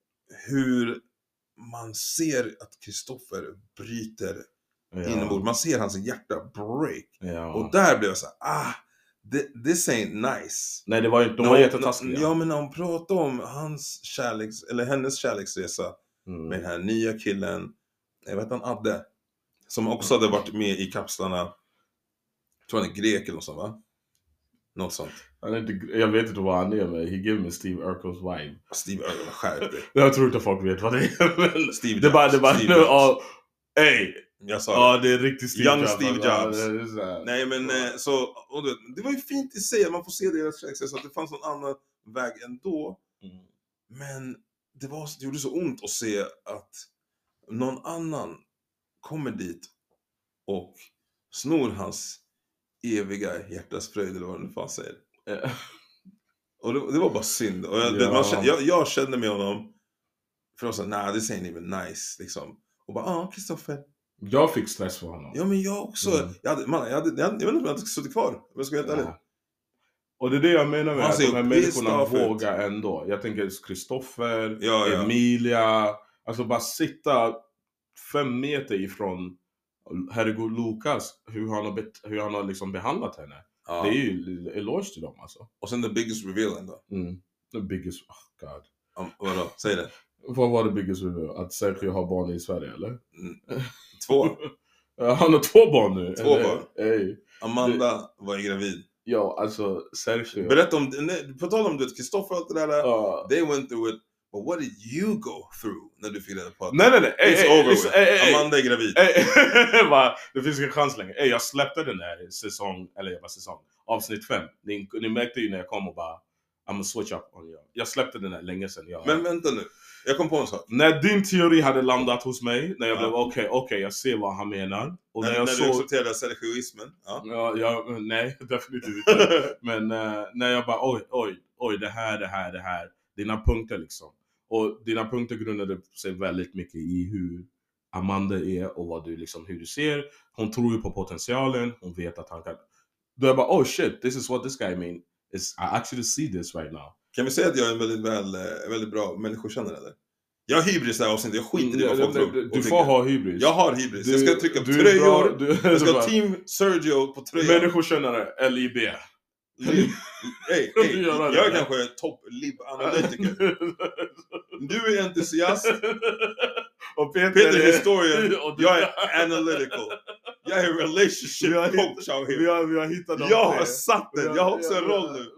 S1: hur man ser att Kristoffer bryter
S2: ja.
S1: inombords. Man ser hans hjärta break.
S2: Ja.
S1: Och där blev jag så här, ah, this ain't nice.
S2: Nej, det var ju, de var jättetaskiga.
S1: Ja, men när hon pratade om hans kärleks, eller hennes kärleksresa mm. med den här nya killen, jag vet han Adde, som också hade varit med i kapslarna, jag tror han är grek eller något sånt, va? Något sånt.
S2: Han är inte, jag vet inte vad han är med. He gave me Steve Urkel's vibe.
S1: Steve Urkel, skärp dig.
S2: Jag tror inte folk vet vad det är.
S1: Steve
S2: det bara, det bara,
S1: Steve
S2: nu, oh, hey.
S1: Jag sa
S2: ja, det är riktigt Steve
S1: Young
S2: Jobs.
S1: Steve Jobs.
S2: Ja,
S1: nej men ja. så, och det, det var ju fint i sig att man får se deras kärlek, så att det fanns någon annan väg ändå. Mm. Men det, var, det gjorde så ont att se att någon annan kommer dit och snor hans eviga hjärtas fröjd, eller vad du fan säger. Ja. Och det, det var bara synd. Och jag, ja. man kände, jag, jag kände med honom, för jag sa, nej, this ain't even nice liksom. Och bara, ah, Kristoffer.
S2: Jag fick stress för honom.
S1: Ja, men jag också. Mm. Jag, hade, man, jag, hade, jag, jag vet inte om jag hade suttit kvar. Men jag ska helt ärligt.
S2: Ja. Och det är det jag menar med
S1: alltså,
S2: att de här människorna vågar ändå. Jag tänker Kristoffer,
S1: ja, ja.
S2: Emilia. Alltså bara sitta fem meter ifrån herregud Lukas. Hur han har, bet, hur han har liksom behandlat henne. Ja. Det är ju eloge till dem alltså.
S1: Och sen the biggest reveal ändå.
S2: Mm. The biggest, oh god.
S1: Um, vadå? Säg det.
S2: Vad var det biggest reveal? Att Sergio har barn i Sverige, eller?
S1: Mm. Två.
S2: Han har två barn nu.
S1: Två barn.
S2: Hey.
S1: Amanda det... var gravid.
S2: Ja, alltså Sergio.
S1: Berätta om, nej, på tal om du vet, Kristoffer och allt det där.
S2: Uh.
S1: They went through it. But what did you go through när du fick reda på att
S2: nej, nej, nej.
S1: It's
S2: ey,
S1: over
S2: ey,
S1: with.
S2: Ey, ey,
S1: Amanda är gravid.
S2: Va? Det finns ingen chans längre. Ey, jag släppte den här säsong, eller jag bara säsong, avsnitt fem. Ni, ni märkte ju när jag kom och bara I'm a switch up on you. Jag släppte den här länge sedan. Jag...
S1: Men vänta nu. Jag kom på en sak.
S2: När din teori hade landat hos mig, när jag ja. blev okej, okay, okej, okay, jag ser vad han menar. Och när, när, jag
S1: när
S2: såg...
S1: du accepterade sergioismen. Ja.
S2: Ja, ja, nej, definitivt inte. Men uh, när jag bara, oj, oj, oj, det här, det här, det här. Dina punkter liksom. Och dina punkter grundade sig väldigt mycket i hur Amanda är och vad du liksom, hur du ser. Hon tror ju på potentialen, hon vet att han kan. Då är jag bara, oh shit, this is what this guy mean. Is, I actually see this right now.
S1: Kan vi säga att jag är en väldigt, väl, väldigt bra människokännare eller? Jag har hybris där avsnitt, jag skiter i vad folk tror.
S2: Du, du får ha hybris.
S1: Jag har hybris,
S2: du,
S1: jag ska trycka på
S2: du
S1: tröjor.
S2: Du,
S1: jag ska ha team Sergio på tröjor.
S2: Människokännare, L I B.
S1: Lib. Hey, hey, jag är kanske topp lib-analytiker. Du är entusiast.
S2: Och Peter,
S1: Peter är historien. Jag är analytical. Jag är relationship
S2: har
S1: coach out here.
S2: Vi har, vi har hittat dem.
S1: Jag har satt den. Jag har också en roll nu.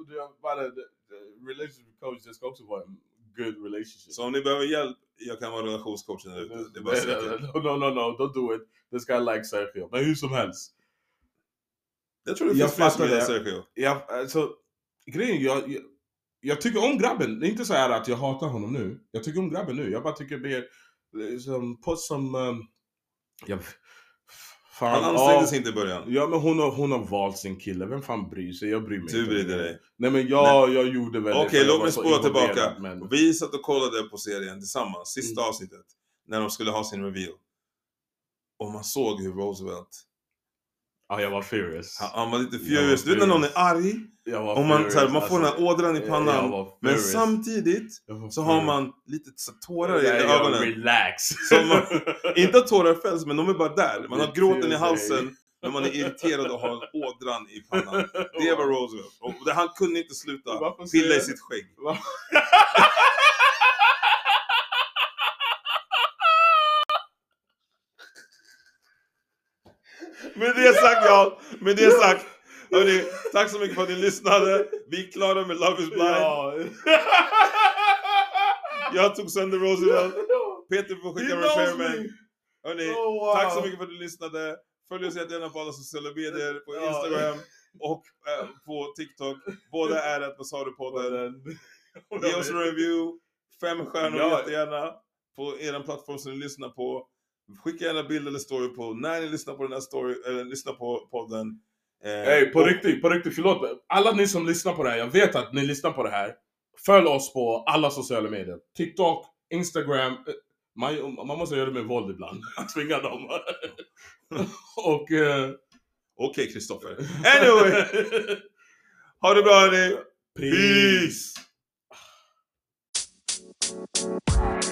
S2: Relationship coach, det ska också vara en good relationship.
S1: Så om ni behöver hjälp, jag kan vara relationscoachen nu. Det är bara så.
S2: No, no, no, no, don't do it. This guy likes Sergio. Men hur som helst.
S1: Jag tror det finns fler som gillar Sergio.
S2: Ja, alltså, grejen, jag, jag, jag tycker om grabben. Det är inte så här att jag hatar honom nu. Jag tycker om grabben nu. Jag bara tycker det är som, på som... Um, jag,
S1: fan, han ansträngde sig inte i början.
S2: Ja, men hon har, hon har valt sin kille. Vem fan bryr sig? Jag bryr mig
S1: du
S2: inte.
S1: Du bryr dig.
S2: Nej, men jag, jag gjorde väl
S1: Okej, okay, låt mig spåra tillbaka.
S2: Men...
S1: Vi satt och kollade på serien tillsammans. Sista mm. avsnittet. När de skulle ha sin reveal. Och man såg hur Roosevelt...
S2: Ja, jag var furious.
S1: Han, han var lite furious. Du vet när någon är arg.
S2: Jag var
S1: och man,
S2: furious.
S1: Så här, man får
S2: alltså,
S1: den här ådran i pannan. Men samtidigt så har man lite så tårar i ögonen.
S2: Relax.
S1: Så man, inte att tårar fälls, men de är bara där. Man har gråten i halsen när man är irriterad och har ådran i pannan. Det var Roosevelt. Och det, han kunde inte sluta pilla i sitt skägg. Med det sagt, ja. Med det sagt. Hörrni, tack så mycket för att ni lyssnade. Vi är klara med Love is Blind. Ja. Jag tog sönder Roosevelt. Peter får skicka repairman. Hörrni, oh, wow. Tack så mycket för att du lyssnade. Följ oss gärna på alla sociala medier. På Instagram, och eh, på TikTok. Båda är att vad sa du på den. Ge oss en review. Fem stjärnor
S2: Ja.
S1: jättegärna på er plattform som ni lyssnar på. Skicka gärna bild eller story på när ni lyssnar på den här story eller lyssnar på podden. Eh,
S2: Hey, på
S1: och,
S2: riktigt, på riktigt, förlåt. Alla ni som lyssnar på det här, jag vet att ni lyssnar på det här. Följ oss på alla sociala medier. TikTok, Instagram. Man, man måste göra det med våld ibland. Tvinga dem. Och... Uh,
S1: Okej, okay, Kristoffer. Anyway. Ha det bra, hörni.
S2: Peace.
S1: Peace.